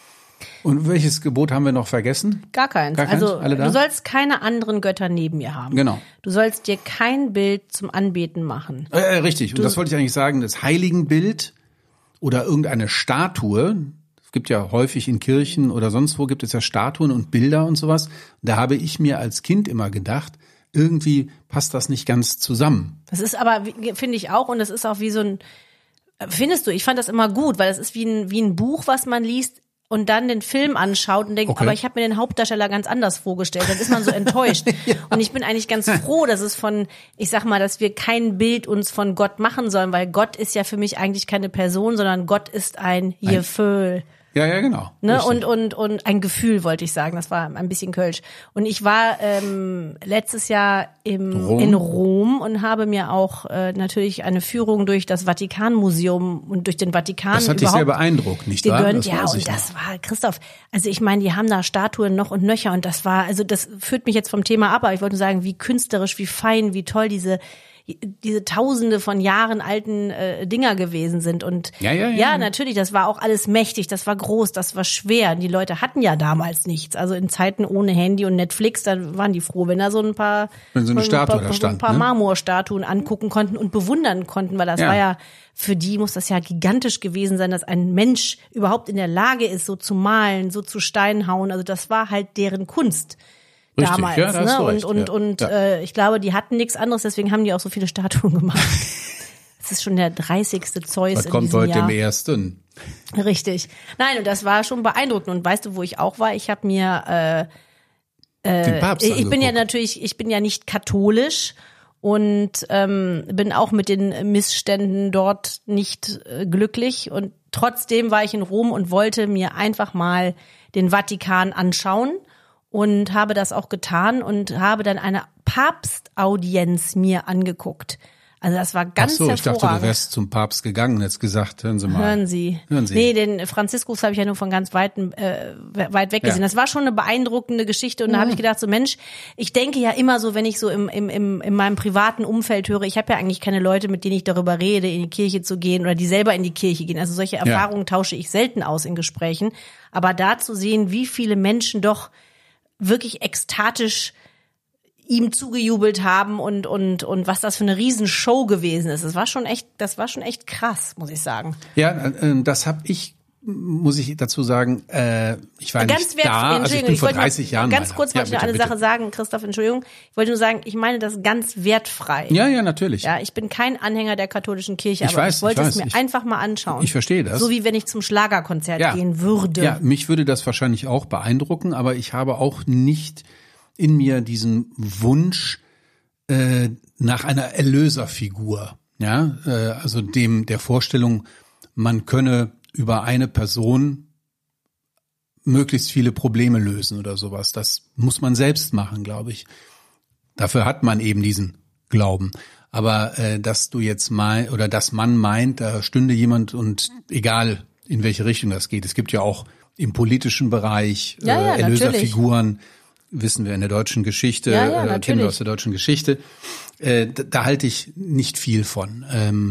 Und welches Gebot haben wir noch vergessen? Gar keins. Gar keins? Also Alle da? du sollst keine anderen Götter neben mir haben. Genau. Du sollst dir kein Bild zum Anbeten machen. Richtig. Und das wollte ich eigentlich sagen, das Heiligenbild oder irgendeine Statue. Es gibt ja häufig in Kirchen oder sonst wo gibt es ja Statuen und Bilder und sowas. Da habe ich mir als Kind immer gedacht, irgendwie passt das nicht ganz zusammen. Das ist aber, finde ich auch, und das ist auch wie so ein, findest du, ich fand das immer gut, weil das ist wie ein Buch, was man liest und dann den Film anschaut und denkt, Okay. aber ich habe mir den Hauptdarsteller ganz anders vorgestellt. Dann ist man so enttäuscht. Und ich bin eigentlich ganz froh, dass es dass wir kein Bild uns von Gott machen sollen, weil Gott ist ja für mich eigentlich keine Person, sondern Gott ist ein Gefühl. Ja, genau. Ne? Richtig. Und ein Gefühl, wollte ich sagen. Das war ein bisschen Kölsch. Und ich war letztes Jahr in Rom und habe mir auch natürlich eine Führung durch das Vatikanmuseum und durch den Vatikan Das hat dich sehr beeindruckt, nicht wahr? gegönnt. Ja, weiß und ich noch. das war, Christoph, also ich meine, die haben da Statuen noch und nöcher und das führt mich jetzt vom Thema ab, aber ich wollte nur sagen, wie künstlerisch, wie fein, wie toll diese Tausende von Jahren alten Dinger gewesen sind. Und ja, natürlich, das war auch alles mächtig, das war groß, das war schwer. Und die Leute hatten ja damals nichts. Also in Zeiten ohne Handy und Netflix, da waren die froh, wenn da so ein paar Marmorstatuen angucken konnten und bewundern konnten, weil das war ja, für die muss das ja gigantisch gewesen sein, dass ein Mensch überhaupt in der Lage ist, so zu malen, so zu Stein hauen. Also das war halt deren Kunst. Richtig, Damals, ja, da hast du recht. Und ich glaube, die hatten nichts anderes, deswegen haben die auch so viele Statuen gemacht. Es ist schon der 30. Zeus Was in kommt diesem heute Jahr. im ersten? Richtig. Nein, und das war schon beeindruckend. Und weißt du, wo ich auch war? Ich habe mir Den Papst ich bin ja angeguckt. nicht katholisch und bin auch mit den Missständen dort nicht glücklich. Und trotzdem war ich in Rom und wollte mir einfach mal den Vatikan anschauen. Und habe das auch getan und habe dann eine Papstaudienz mir angeguckt. Also das war ganz hervorragend. Ich dachte, du wärst zum Papst gegangen und hättest gesagt, hören Sie mal. Hören Sie. Nee, den Franziskus habe ich ja nur von ganz weit weg gesehen. Das war schon eine beeindruckende Geschichte und da habe ich gedacht, so Mensch, ich denke ja immer so, wenn ich so in meinem privaten Umfeld höre, ich habe ja eigentlich keine Leute, mit denen ich darüber rede, in die Kirche zu gehen oder die selber in die Kirche gehen. Also solche Erfahrungen tausche ich selten aus in Gesprächen. Aber da zu sehen, wie viele Menschen doch wirklich ekstatisch ihm zugejubelt haben und was das für eine Riesenshow gewesen ist. Das war schon echt krass, muss ich sagen. Ja, das habe ich, muss ich dazu sagen, ich war nicht da, also ich bin vor 30 Jahren. Ganz kurz wollte ich noch eine Sache sagen, Christoph, Entschuldigung. Ich wollte nur sagen, ich meine das ganz wertfrei. Ja, natürlich. Ja, ich bin kein Anhänger der katholischen Kirche, Ich wollte es mir einfach mal anschauen. Ich verstehe das. So wie wenn ich zum Schlagerkonzert gehen würde. Ja, mich würde das wahrscheinlich auch beeindrucken, aber ich habe auch nicht in mir diesen Wunsch nach einer Erlöserfigur. Ja, also der Vorstellung, man könne über eine Person möglichst viele Probleme lösen oder sowas. Das muss man selbst machen, glaube ich. Dafür hat man eben diesen Glauben. Aber dass du jetzt dass man meint, da stünde jemand und egal in welche Richtung das geht. Es gibt ja auch im politischen Bereich Erlöserfiguren, wissen wir in der deutschen Geschichte, kennen wir aus der deutschen Geschichte. Da halte ich nicht viel von.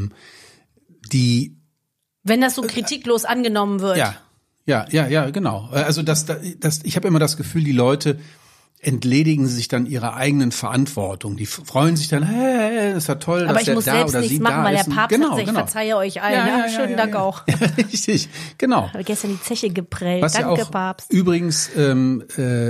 Wenn das so kritiklos angenommen wird. Ja, genau. Also ich habe immer das Gefühl, die Leute entledigen sich dann ihrer eigenen Verantwortung. Die freuen sich dann, hey, das ist ja toll, aber dass ich muss der da selbst oder nichts sie machen, da weil ist. der Papst sagt, ich verzeihe euch allen. Ja, schönen Dank auch. Richtig, genau. Ich habe gestern die Zeche geprellt. Was Danke, ja auch Papst. Übrigens einer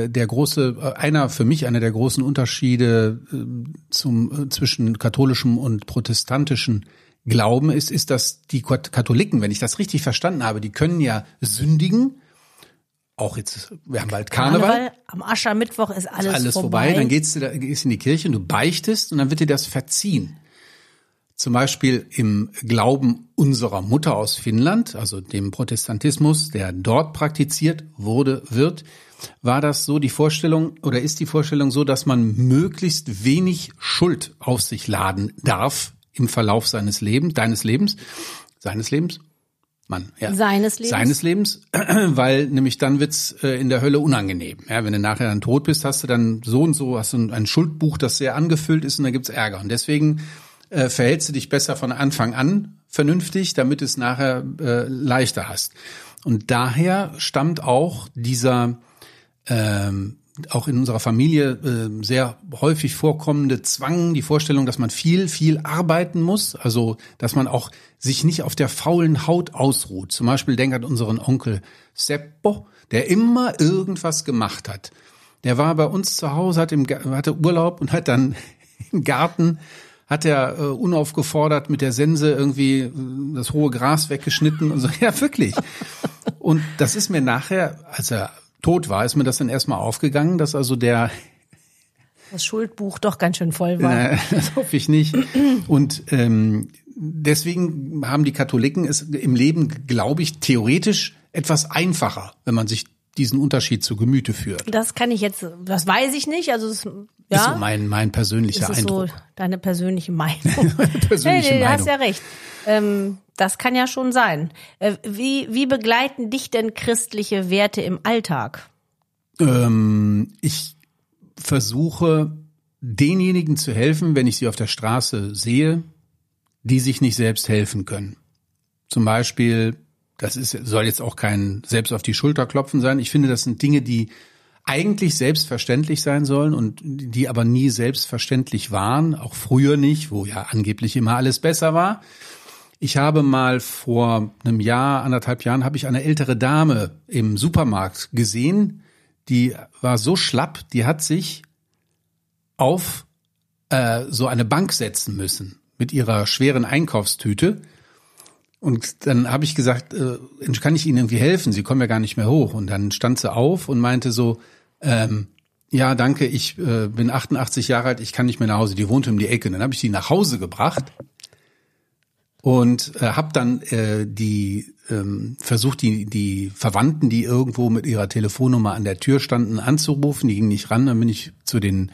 der großen Unterschiede zwischen katholischem und protestantischem Glauben ist, dass die Katholiken, wenn ich das richtig verstanden habe, die können ja sündigen. Auch jetzt, wir haben bald Karneval. Am Aschermittwoch ist alles vorbei. Dann gehst du in die Kirche und du beichtest und dann wird dir das verziehen. zum Beispiel im Glauben unserer Mutter aus Finnland, also dem Protestantismus, der dort praktiziert wird, war das so die Vorstellung oder ist die Vorstellung so, dass man möglichst wenig Schuld auf sich laden darf im Verlauf seines Lebens, seines Lebens, weil nämlich dann wird's in der Hölle unangenehm. Ja, wenn du nachher dann tot bist, hast du dann so und so, hast du ein Schuldbuch, das sehr angefüllt ist und da gibt's Ärger. Und deswegen verhältst du dich besser von Anfang an vernünftig, damit es nachher leichter hast. Und daher stammt auch dieser auch in unserer Familie sehr häufig vorkommende Zwang, die Vorstellung, dass man viel arbeiten muss, also dass man auch sich nicht auf der faulen Haut ausruht. Zum Beispiel denk an unseren Onkel Seppo, der immer irgendwas gemacht hat. Der war bei uns zu Hause, hatte Urlaub und hat dann im Garten unaufgefordert mit der Sense irgendwie das hohe Gras weggeschnitten und so. Ja, wirklich. Und das ist mir nachher, als er tot war, ist mir das dann erstmal aufgegangen, dass also das Schuldbuch doch ganz schön voll war. Das hoffe ich nicht. Und deswegen haben die Katholiken es im Leben, glaube ich, theoretisch etwas einfacher, wenn man sich diesen Unterschied zu Gemüte führt. Das weiß ich nicht. Also ist so mein persönlicher Eindruck. Ist so deine persönliche Meinung. Du hast ja recht. Das kann ja schon sein. Wie begleiten dich denn christliche Werte im Alltag? Ich versuche, denjenigen zu helfen, wenn ich sie auf der Straße sehe, die sich nicht selbst helfen können. Zum Beispiel, soll jetzt auch kein selbst auf die Schulter klopfen sein. Ich finde, das sind Dinge, die eigentlich selbstverständlich sein sollen und die aber nie selbstverständlich waren, auch früher nicht, wo ja angeblich immer alles besser war. Ich habe mal vor einem Jahr, 1,5 Jahren, habe ich eine ältere Dame im Supermarkt gesehen, die war so schlapp, die hat sich auf so eine Bank setzen müssen mit ihrer schweren Einkaufstüte. Und dann habe ich gesagt, kann ich Ihnen irgendwie helfen? Sie kommen ja gar nicht mehr hoch. Und dann stand sie auf und meinte so, ja, danke, ich bin 88 Jahre alt, ich kann nicht mehr nach Hause. Die wohnte um die Ecke. Und dann habe ich die nach Hause gebracht und habe dann versucht, die Verwandten, die irgendwo mit ihrer Telefonnummer an der Tür standen, anzurufen. Die gingen nicht ran. Dann bin ich zu den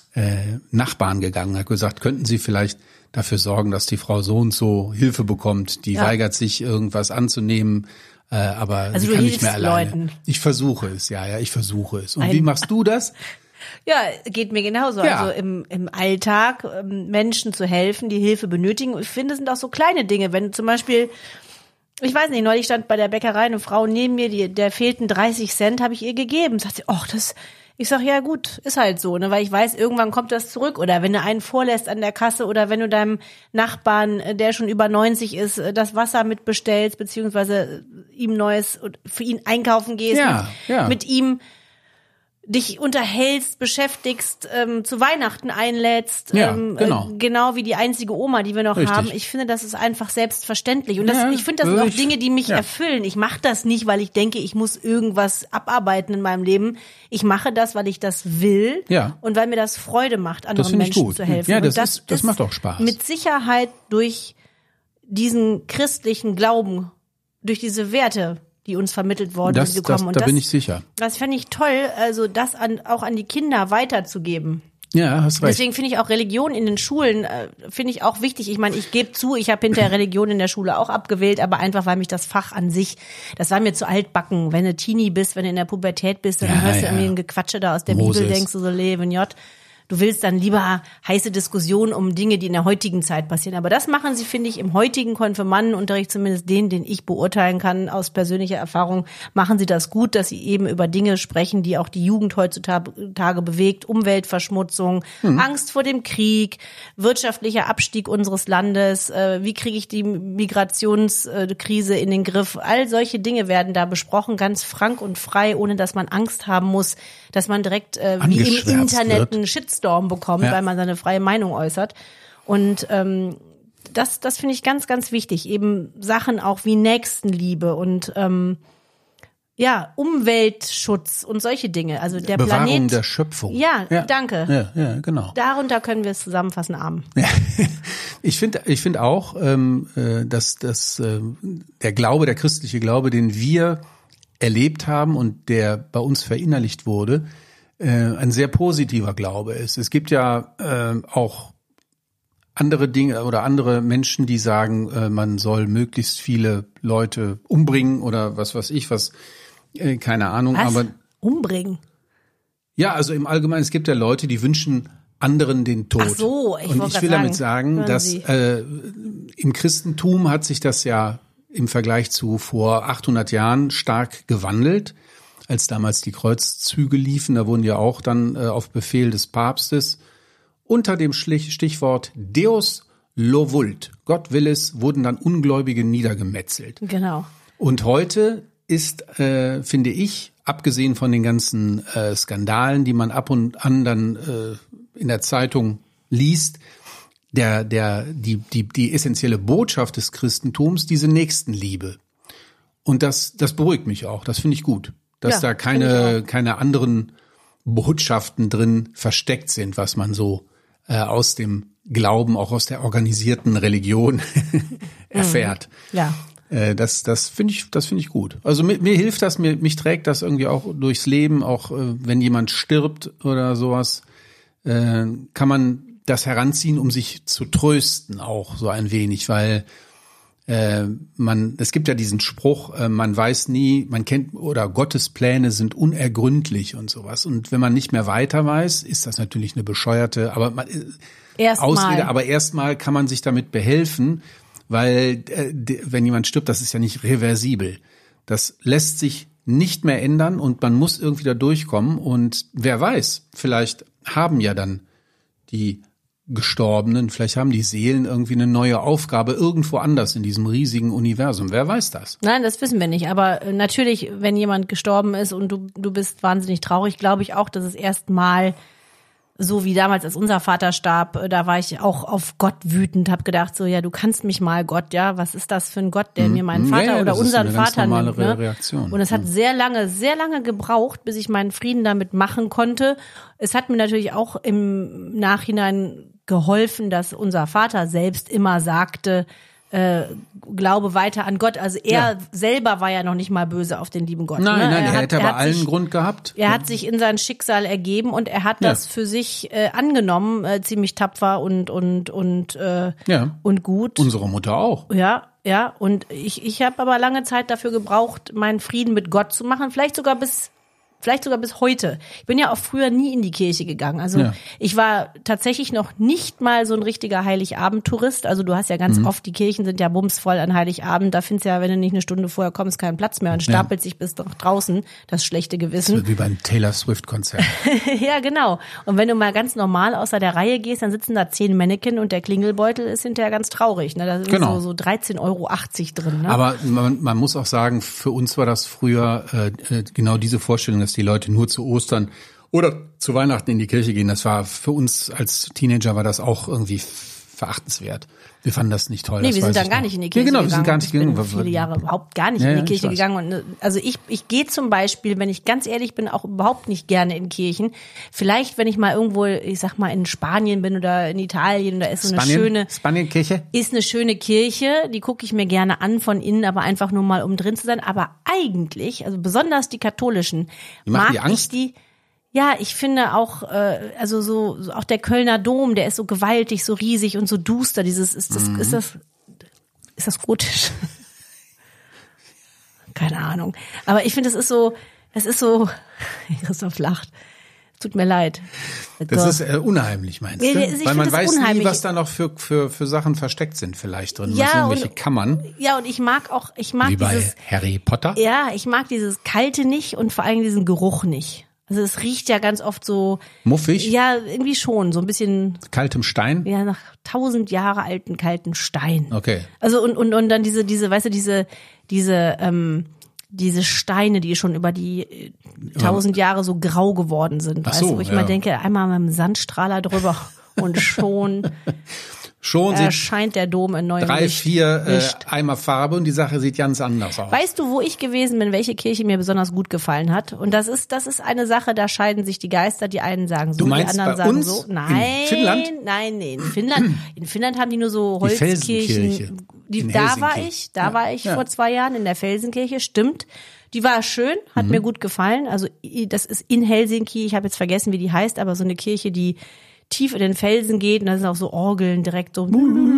Nachbarn gegangen, habe gesagt, könnten Sie vielleicht dafür sorgen, dass die Frau so und so Hilfe bekommt. Die weigert sich, irgendwas anzunehmen, aber also sie kann nicht mehr alleine. Leuten. Ich versuche es, ich versuche es. Und wie machst du das? Ja, geht mir genauso. Ja. Also im Alltag Menschen zu helfen, die Hilfe benötigen. Ich finde, es sind auch so kleine Dinge. Wenn zum Beispiel, ich weiß nicht, neulich stand bei der Bäckerei eine Frau neben mir, der fehlten 30 Cent, habe ich ihr gegeben. Sagt sie, ich sag, ja gut, ist halt so, ne, weil ich weiß, irgendwann kommt das zurück. Oder wenn du einen vorlässt an der Kasse oder wenn du deinem Nachbarn, der schon über 90 ist, das Wasser mitbestellst, beziehungsweise ihm Neues für ihn einkaufen gehst, mit ihm dich unterhältst, beschäftigst, zu Weihnachten einlädst, genau wie die einzige Oma, die wir noch haben. Ich finde, das ist einfach selbstverständlich. Und ich finde, das sind auch Dinge, die mich erfüllen. Ich mache das nicht, weil ich denke, ich muss irgendwas abarbeiten in meinem Leben. Ich mache das, weil ich das will und weil mir das Freude macht, anderen Menschen zu helfen. Ja, das macht auch Spaß. Mit Sicherheit durch diesen christlichen Glauben, durch diese Werte, die uns vermittelt worden sind. Da bin ich sicher. Das fände ich toll, also das auch an die Kinder weiterzugeben. Ja, hast recht. Deswegen finde ich auch Religion in den Schulen, finde ich auch wichtig. Ich meine, ich gebe zu, ich habe hinterher Religion in der Schule auch abgewählt, aber einfach, weil mich das Fach an sich, das war mir zu altbacken. Wenn du Teenie bist, wenn du in der Pubertät bist, dann hörst du irgendwie ein Gequatsche da aus der Bibel, denkst du so, Leben J. Du willst dann lieber heiße Diskussionen um Dinge, die in der heutigen Zeit passieren. Aber das machen sie, finde ich, im heutigen Konfirmandenunterricht, zumindest den ich beurteilen kann aus persönlicher Erfahrung, machen sie das gut, dass sie eben über Dinge sprechen, die auch die Jugend heutzutage bewegt. Umweltverschmutzung, Angst vor dem Krieg, wirtschaftlicher Abstieg unseres Landes, wie kriege ich die Migrationskrise in den Griff. All solche Dinge werden da besprochen, ganz frank und frei, ohne dass man Angst haben muss, dass man direkt wie im Internet einen Shitstorm bekommt, weil man seine freie Meinung äußert. Und das finde ich ganz, ganz wichtig. Eben Sachen auch wie Nächstenliebe und Umweltschutz und solche Dinge. Also der Bewahrung Planet. der Schöpfung. Ja, danke. Ja, genau. Darunter können wir es zusammenfassen, Arm. Ja. Ich finde auch, dass der Glaube, der christliche Glaube, den wir erlebt haben und der bei uns verinnerlicht wurde, ein sehr positiver Glaube ist. Es gibt ja auch andere Dinge oder andere Menschen, die sagen, man soll möglichst viele Leute umbringen oder was weiß ich, keine Ahnung. Was? Aber Umbringen? ja, also im Allgemeinen, es gibt ja Leute, die wünschen anderen den Tod. Ach so, und ich will damit sagen, dass im Christentum hat sich das ja im Vergleich zu vor 800 Jahren stark gewandelt. Als damals die Kreuzzüge liefen, da wurden ja auch dann auf Befehl des Papstes unter dem Stichwort Deus lo vult, Gott will es, wurden dann Ungläubige niedergemetzelt. Genau. Und heute ist, finde ich, abgesehen von den ganzen Skandalen, die man ab und an dann in der Zeitung liest, die essentielle Botschaft des Christentums, diese Nächstenliebe. Und das beruhigt mich auch, das finde ich gut. Dass da keine anderen Botschaften drin versteckt sind, was man so aus dem Glauben, auch aus der organisierten Religion erfährt. Ja. Das finde ich gut. Also mir hilft das, mich trägt das irgendwie auch durchs Leben, auch wenn jemand stirbt oder sowas, kann man das heranziehen, um sich zu trösten auch so ein wenig, weil es gibt ja diesen Spruch, man weiß nie, man kennt, oder Gottes Pläne sind unergründlich und sowas. Und wenn man nicht mehr weiter weiß, ist das natürlich eine bescheuerte, Ausrede, aber erstmal kann man sich damit behelfen, weil wenn jemand stirbt, das ist ja nicht reversibel. Das lässt sich nicht mehr ändern und man muss irgendwie da durchkommen. Und wer weiß, vielleicht haben ja dann die Gestorbenen, vielleicht haben die Seelen irgendwie eine neue Aufgabe irgendwo anders in diesem riesigen Universum. Wer weiß das? Nein, das wissen wir nicht. Aber natürlich, wenn jemand gestorben ist und du bist wahnsinnig traurig, glaube ich auch, dass es erstmal so wie damals, als unser Vater starb, da war ich auch auf Gott wütend, habe gedacht, so, ja, du kannst mich mal, Gott, ja, was ist das für ein Gott, der mir meinen Vater oder unseren Vater nimmt, ne? Reaktion. Und es hat sehr lange gebraucht, bis ich meinen Frieden damit machen konnte. Es hat mir natürlich auch im Nachhinein geholfen, dass unser Vater selbst immer sagte, glaube weiter an Gott. Also er selber war ja noch nicht mal böse auf den lieben Gott. Nein, er hätte aber allen Grund gehabt. Er hat sich in sein Schicksal ergeben und er hat das für sich angenommen, ziemlich tapfer und gut. Unsere Mutter auch. Ja. Und ich habe aber lange Zeit dafür gebraucht, meinen Frieden mit Gott zu machen. Vielleicht sogar bis heute. Ich bin ja auch früher nie in die Kirche gegangen. Also ich war tatsächlich noch nicht mal so ein richtiger Heiligabend-Tourist. Also du hast ja ganz oft, die Kirchen sind ja bumsvoll an Heiligabend. Da findest du ja, wenn du nicht eine Stunde vorher kommst, keinen Platz mehr und stapelt sich bis nach draußen, das schlechte Gewissen. Das wird wie beim Taylor Swift-Konzert. Ja, genau. Und wenn du mal ganz normal außer der Reihe gehst, dann sitzen da 10 Mannequin und der Klingelbeutel ist hinterher ganz traurig. Ne? Da sind so 13,80 € drin. Ne? Aber man muss auch sagen, für uns war das früher genau diese Vorstellung, dass die Leute nur zu Ostern oder zu Weihnachten in die Kirche gehen. Das war für uns als Teenager war das auch irgendwie verachtenswert. Wir fanden das nicht toll. Nee, wir sind dann gar nicht in die Kirche gegangen. Wir sind gar nicht gegangen. Ich bin viele Jahre überhaupt gar nicht in die Kirche gegangen. Und also ich gehe zum Beispiel, wenn ich ganz ehrlich bin, auch überhaupt nicht gerne in Kirchen. Vielleicht, wenn ich mal irgendwo, ich sag mal, in Spanien bin oder in Italien, und da ist so eine Spanienkirche? Ist eine schöne Kirche, die gucke ich mir gerne an von innen, aber einfach nur mal, um drin zu sein. Aber eigentlich, also besonders die katholischen, mag ich die. Ja, ich finde auch, also so auch der Kölner Dom, der ist so gewaltig, so riesig und so duster. Ist das gotisch? Keine Ahnung. Aber ich finde, es ist so, Christoph lacht. Tut mir leid. Das ist unheimlich, meinst du? Weil man weiß nie, was da noch für Sachen versteckt sind vielleicht drin. Ja, irgendwelche Kammern. Ja, und ich mag wie bei Harry Potter. Ja, ich mag dieses Kalte nicht und vor allem diesen Geruch nicht. Also es riecht ja ganz oft so muffig. Ja, irgendwie schon, so ein bisschen kaltem Stein. Ja, nach 1000 Jahre alten kalten Stein. Okay. Also und dann diese, weißt du, diese Steine, die schon über die 1000 Jahre so grau geworden sind, weißt du, wo ich mal denke, einmal mit dem Sandstrahler drüber und schon Schon erscheint der Dom in neuem 3, Licht. 4 Eimer Farbe und die Sache sieht ganz anders aus. Weißt du, wo ich gewesen bin, welche Kirche mir besonders gut gefallen hat? Und das ist eine Sache, da scheiden sich die Geister. Die einen sagen so, Du meinst die anderen bei sagen uns so. Nein, in Finnland? Nein, in Finnland. In Finnland haben die nur so Die Holzkirchen. Felsenkirche in Helsinki. Da war ich vor 2 Jahren in der Felsenkirche, stimmt. Die war schön, hat mir gut gefallen. Also das ist in Helsinki, ich habe jetzt vergessen, wie die heißt, aber so eine Kirche, die tief in den Felsen geht und da sind auch so Orgeln direkt so.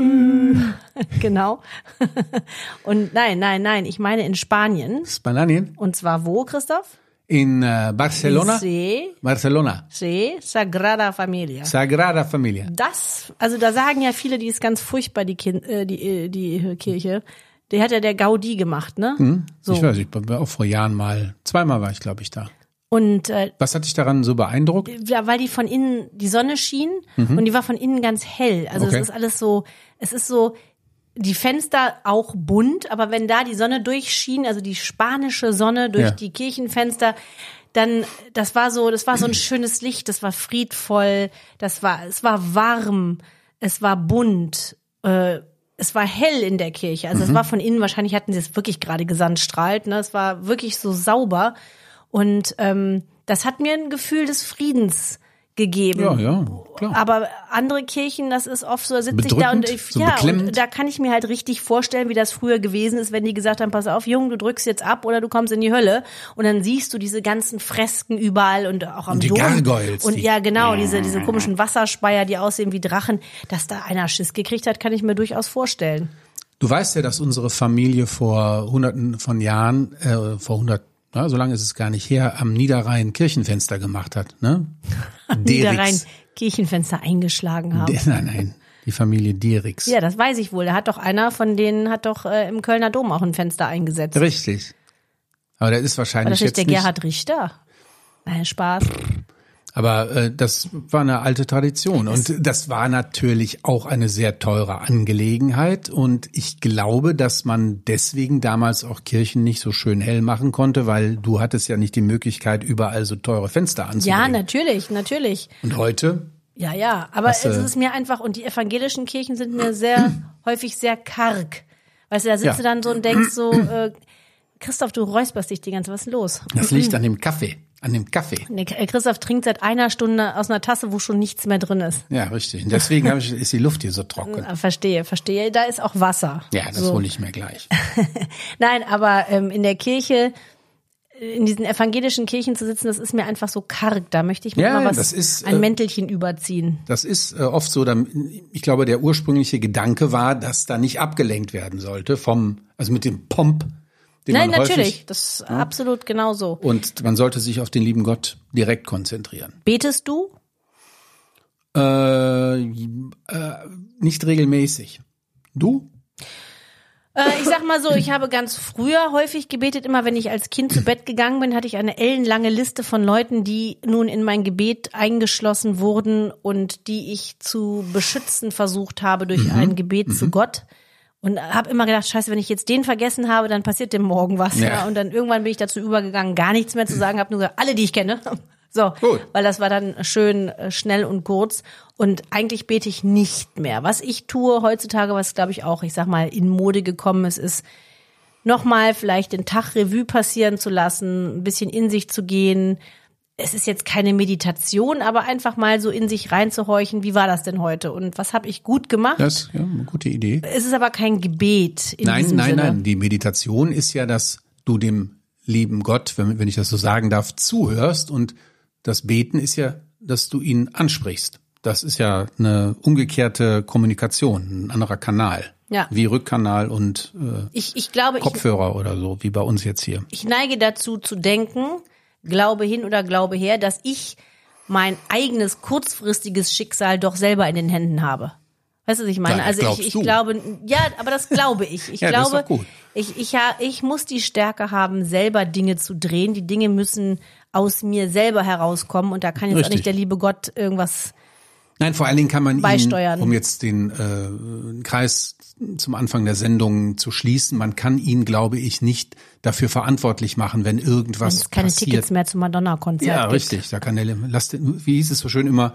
Genau. Und nein, ich meine in Spanien. Spanien? Und zwar wo, Christoph? In Barcelona? Sí, Barcelona. Sagrada Familia. Sagrada Familia. Also da sagen ja viele, die ist ganz furchtbar, die Kirche. Die hat ja der Gaudí gemacht, ne? So. Ich weiß, ich war auch vor Jahren mal, 2-mal war ich, glaube ich, da. Und was hat dich daran so beeindruckt? ja, weil die von innen die Sonne schien und die war von innen ganz hell. Also Okay. es ist alles so, die Fenster auch bunt, aber wenn da die Sonne durchschien, also die spanische Sonne durch die Kirchenfenster, dann das war so ein schönes Licht, das war friedvoll, es war warm, es war bunt, es war hell in der Kirche. Also es war von innen, wahrscheinlich hatten sie es wirklich gerade gesandstrahlt, ne? Es war wirklich so sauber. Und das hat mir ein Gefühl des Friedens gegeben. Ja, klar. Aber andere Kirchen, das ist oft so, da sitze ich da Bedrückend, und so beklemmend. und da kann ich mir halt richtig vorstellen, wie das früher gewesen ist, wenn die gesagt haben, pass auf, Junge, du drückst jetzt ab oder du kommst in die Hölle. Und dann siehst du diese ganzen Fresken überall und auch am Und die Dom. Gargoyles, Und die- ja, genau, diese komischen Wasserspeier, die aussehen wie Drachen. Dass da einer Schiss gekriegt hat, kann ich mir durchaus vorstellen. Du weißt ja, dass unsere Familie vor Hunderten von Jahren, so lange ist es gar nicht her, am Niederrhein Kirchenfenster gemacht hat, ne? Niederrhein Kirchenfenster eingeschlagen haben. Nein, die Familie Dierix. Ja, das weiß ich wohl. Da hat doch einer von denen im Kölner Dom auch ein Fenster eingesetzt. Richtig. Aber der ist War wahrscheinlich das nicht jetzt der nicht. Gerhard Richter? Nein, Spaß. Aber das war eine alte Tradition und das war natürlich auch eine sehr teure Angelegenheit und ich glaube, dass man deswegen damals auch Kirchen nicht so schön hell machen konnte, weil du hattest ja nicht die Möglichkeit, überall so teure Fenster anzubringen. Ja, natürlich. Und heute? Ja, aber Was, es ist mir einfach, und die evangelischen Kirchen sind mir sehr häufig sehr karg. Weißt du, da sitzt du dann so und denkst so, Christoph, du räusperst dich die ganze Zeit, was ist los? Das liegt an dem Kaffee. Nee, Christoph trinkt seit einer Stunde aus einer Tasse, wo schon nichts mehr drin ist. Ja, richtig. Und deswegen ist die Luft hier so trocken. Verstehe. Da ist auch Wasser. Ja, das hole ich mir gleich. Nein, aber in der Kirche, in diesen evangelischen Kirchen zu sitzen, das ist mir einfach so karg. Da möchte ich mir mal ein Mäntelchen überziehen. Das ist oft so, ich glaube, der ursprüngliche Gedanke war, dass da nicht abgelenkt werden sollte also mit dem Pomp, den Nein, man häufig, natürlich, das ist absolut genau so. Und man sollte sich auf den lieben Gott direkt konzentrieren. Betest du? Nicht regelmäßig. Du? Ich sag mal so, ich habe ganz früher häufig gebetet. Immer wenn ich als Kind zu Bett gegangen bin, hatte ich eine ellenlange Liste von Leuten, die nun in mein Gebet eingeschlossen wurden und die ich zu beschützen versucht habe durch ein Gebet zu Gott. Und habe immer gedacht, scheiße, wenn ich jetzt den vergessen habe, dann passiert dem morgen was. Ja. Und dann irgendwann bin ich dazu übergegangen, gar nichts mehr zu sagen, habe nur gesagt, alle, die ich kenne. So, gut. Weil das war dann schön schnell und kurz. Und eigentlich bete ich nicht mehr. Was ich tue heutzutage, was glaube ich auch, ich sag mal, in Mode gekommen ist nochmal vielleicht den Tag Revue passieren zu lassen, ein bisschen in sich zu gehen. Es ist jetzt keine Meditation, aber einfach mal so in sich reinzuhorchen, wie war das denn heute und was habe ich gut gemacht? Das ist ja eine gute Idee. Es ist aber kein Gebet in diesem Sinne. Nein. Die Meditation ist ja, dass du dem lieben Gott, wenn ich das so sagen darf, zuhörst und das Beten ist ja, dass du ihn ansprichst. Das ist ja eine umgekehrte Kommunikation, ein anderer Kanal. Ja. Wie Rückkanal und ich glaube, Kopfhörer oder so, wie bei uns jetzt hier. Ich neige dazu zu denken, Glaube hin oder Glaube her, dass ich mein eigenes kurzfristiges Schicksal doch selber in den Händen habe. Weißt du, was ich meine? Ja, also ich glaube, ja, aber das glaube ich. Ich ja, glaube, das ist doch gut. Ich muss die Stärke haben, selber Dinge zu drehen. Die Dinge müssen aus mir selber herauskommen und da kann jetzt auch nicht der liebe Gott irgendwas. Nein, vor allen Dingen kann man beisteuern. ihn, um jetzt den Kreis zum Anfang der Sendung zu schließen, man kann ihn, glaube ich, nicht dafür verantwortlich machen, wenn irgendwas Wenn es keine passiert. Tickets mehr zum Madonna-Konzert Ja, gibt. richtig. Da kann wie hieß es so schön immer,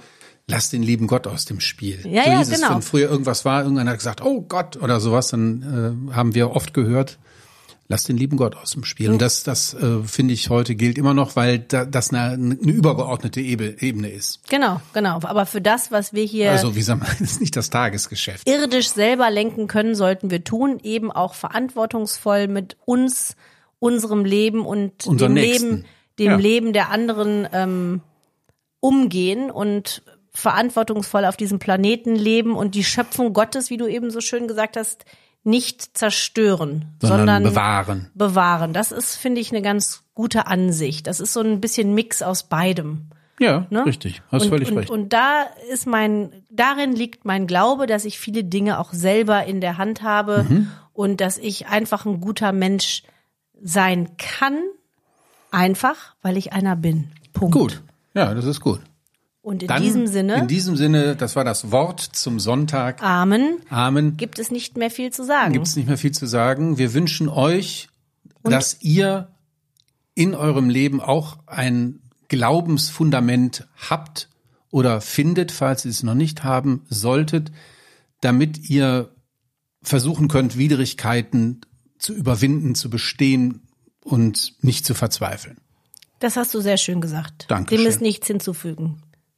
lass den lieben Gott aus dem Spiel. Ja, so ja, hieß es, genau. wenn früher irgendwas war, irgendeiner hat gesagt, oh Gott oder sowas, dann haben wir oft gehört, lass den lieben Gott aus dem Spiel. Und das finde ich heute gilt immer noch, weil das eine übergeordnete Ebene ist. Genau. Aber für das, was wir hier Also wie sagen wir, das ist nicht das Tagesgeschäft. irdisch selber lenken können, sollten wir tun, eben auch verantwortungsvoll mit uns, unserem Leben und Unseren Nächsten. dem Leben der anderen umgehen und verantwortungsvoll auf diesem Planeten leben und die Schöpfung Gottes, wie du eben so schön gesagt hast, nicht zerstören, sondern bewahren. Das ist, finde ich, eine ganz gute Ansicht. Das ist so ein bisschen Mix aus beidem. Ja, Ne? richtig. Hast völlig recht. Und darin liegt mein Glaube, dass ich viele Dinge auch selber in der Hand habe und dass ich einfach ein guter Mensch sein kann, einfach, weil ich einer bin. Punkt. Gut. Ja, das ist gut. Und in Dann, diesem Sinne, das war das Wort zum Sonntag. Amen. Amen. Gibt es nicht mehr viel zu sagen. Gibt es nicht mehr viel zu sagen. Wir wünschen euch, dass ihr in eurem Leben auch ein Glaubensfundament habt oder findet, falls ihr es noch nicht haben solltet, damit ihr versuchen könnt, Widrigkeiten zu überwinden, zu bestehen und nicht zu verzweifeln. Das hast du sehr schön gesagt. Dankeschön. Dem ist nichts hinzufügen.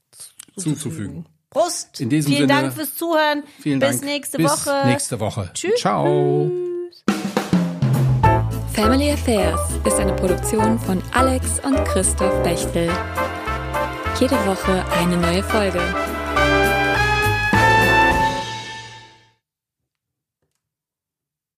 Prost. In diesem Vielen Sinne, Dank fürs Zuhören. Vielen Bis Dank. nächste Bis Woche. nächste Woche. Tschüss. Ciao. Family Affairs ist eine Produktion von Alex und Christoph Bechtel. Jede Woche eine neue Folge.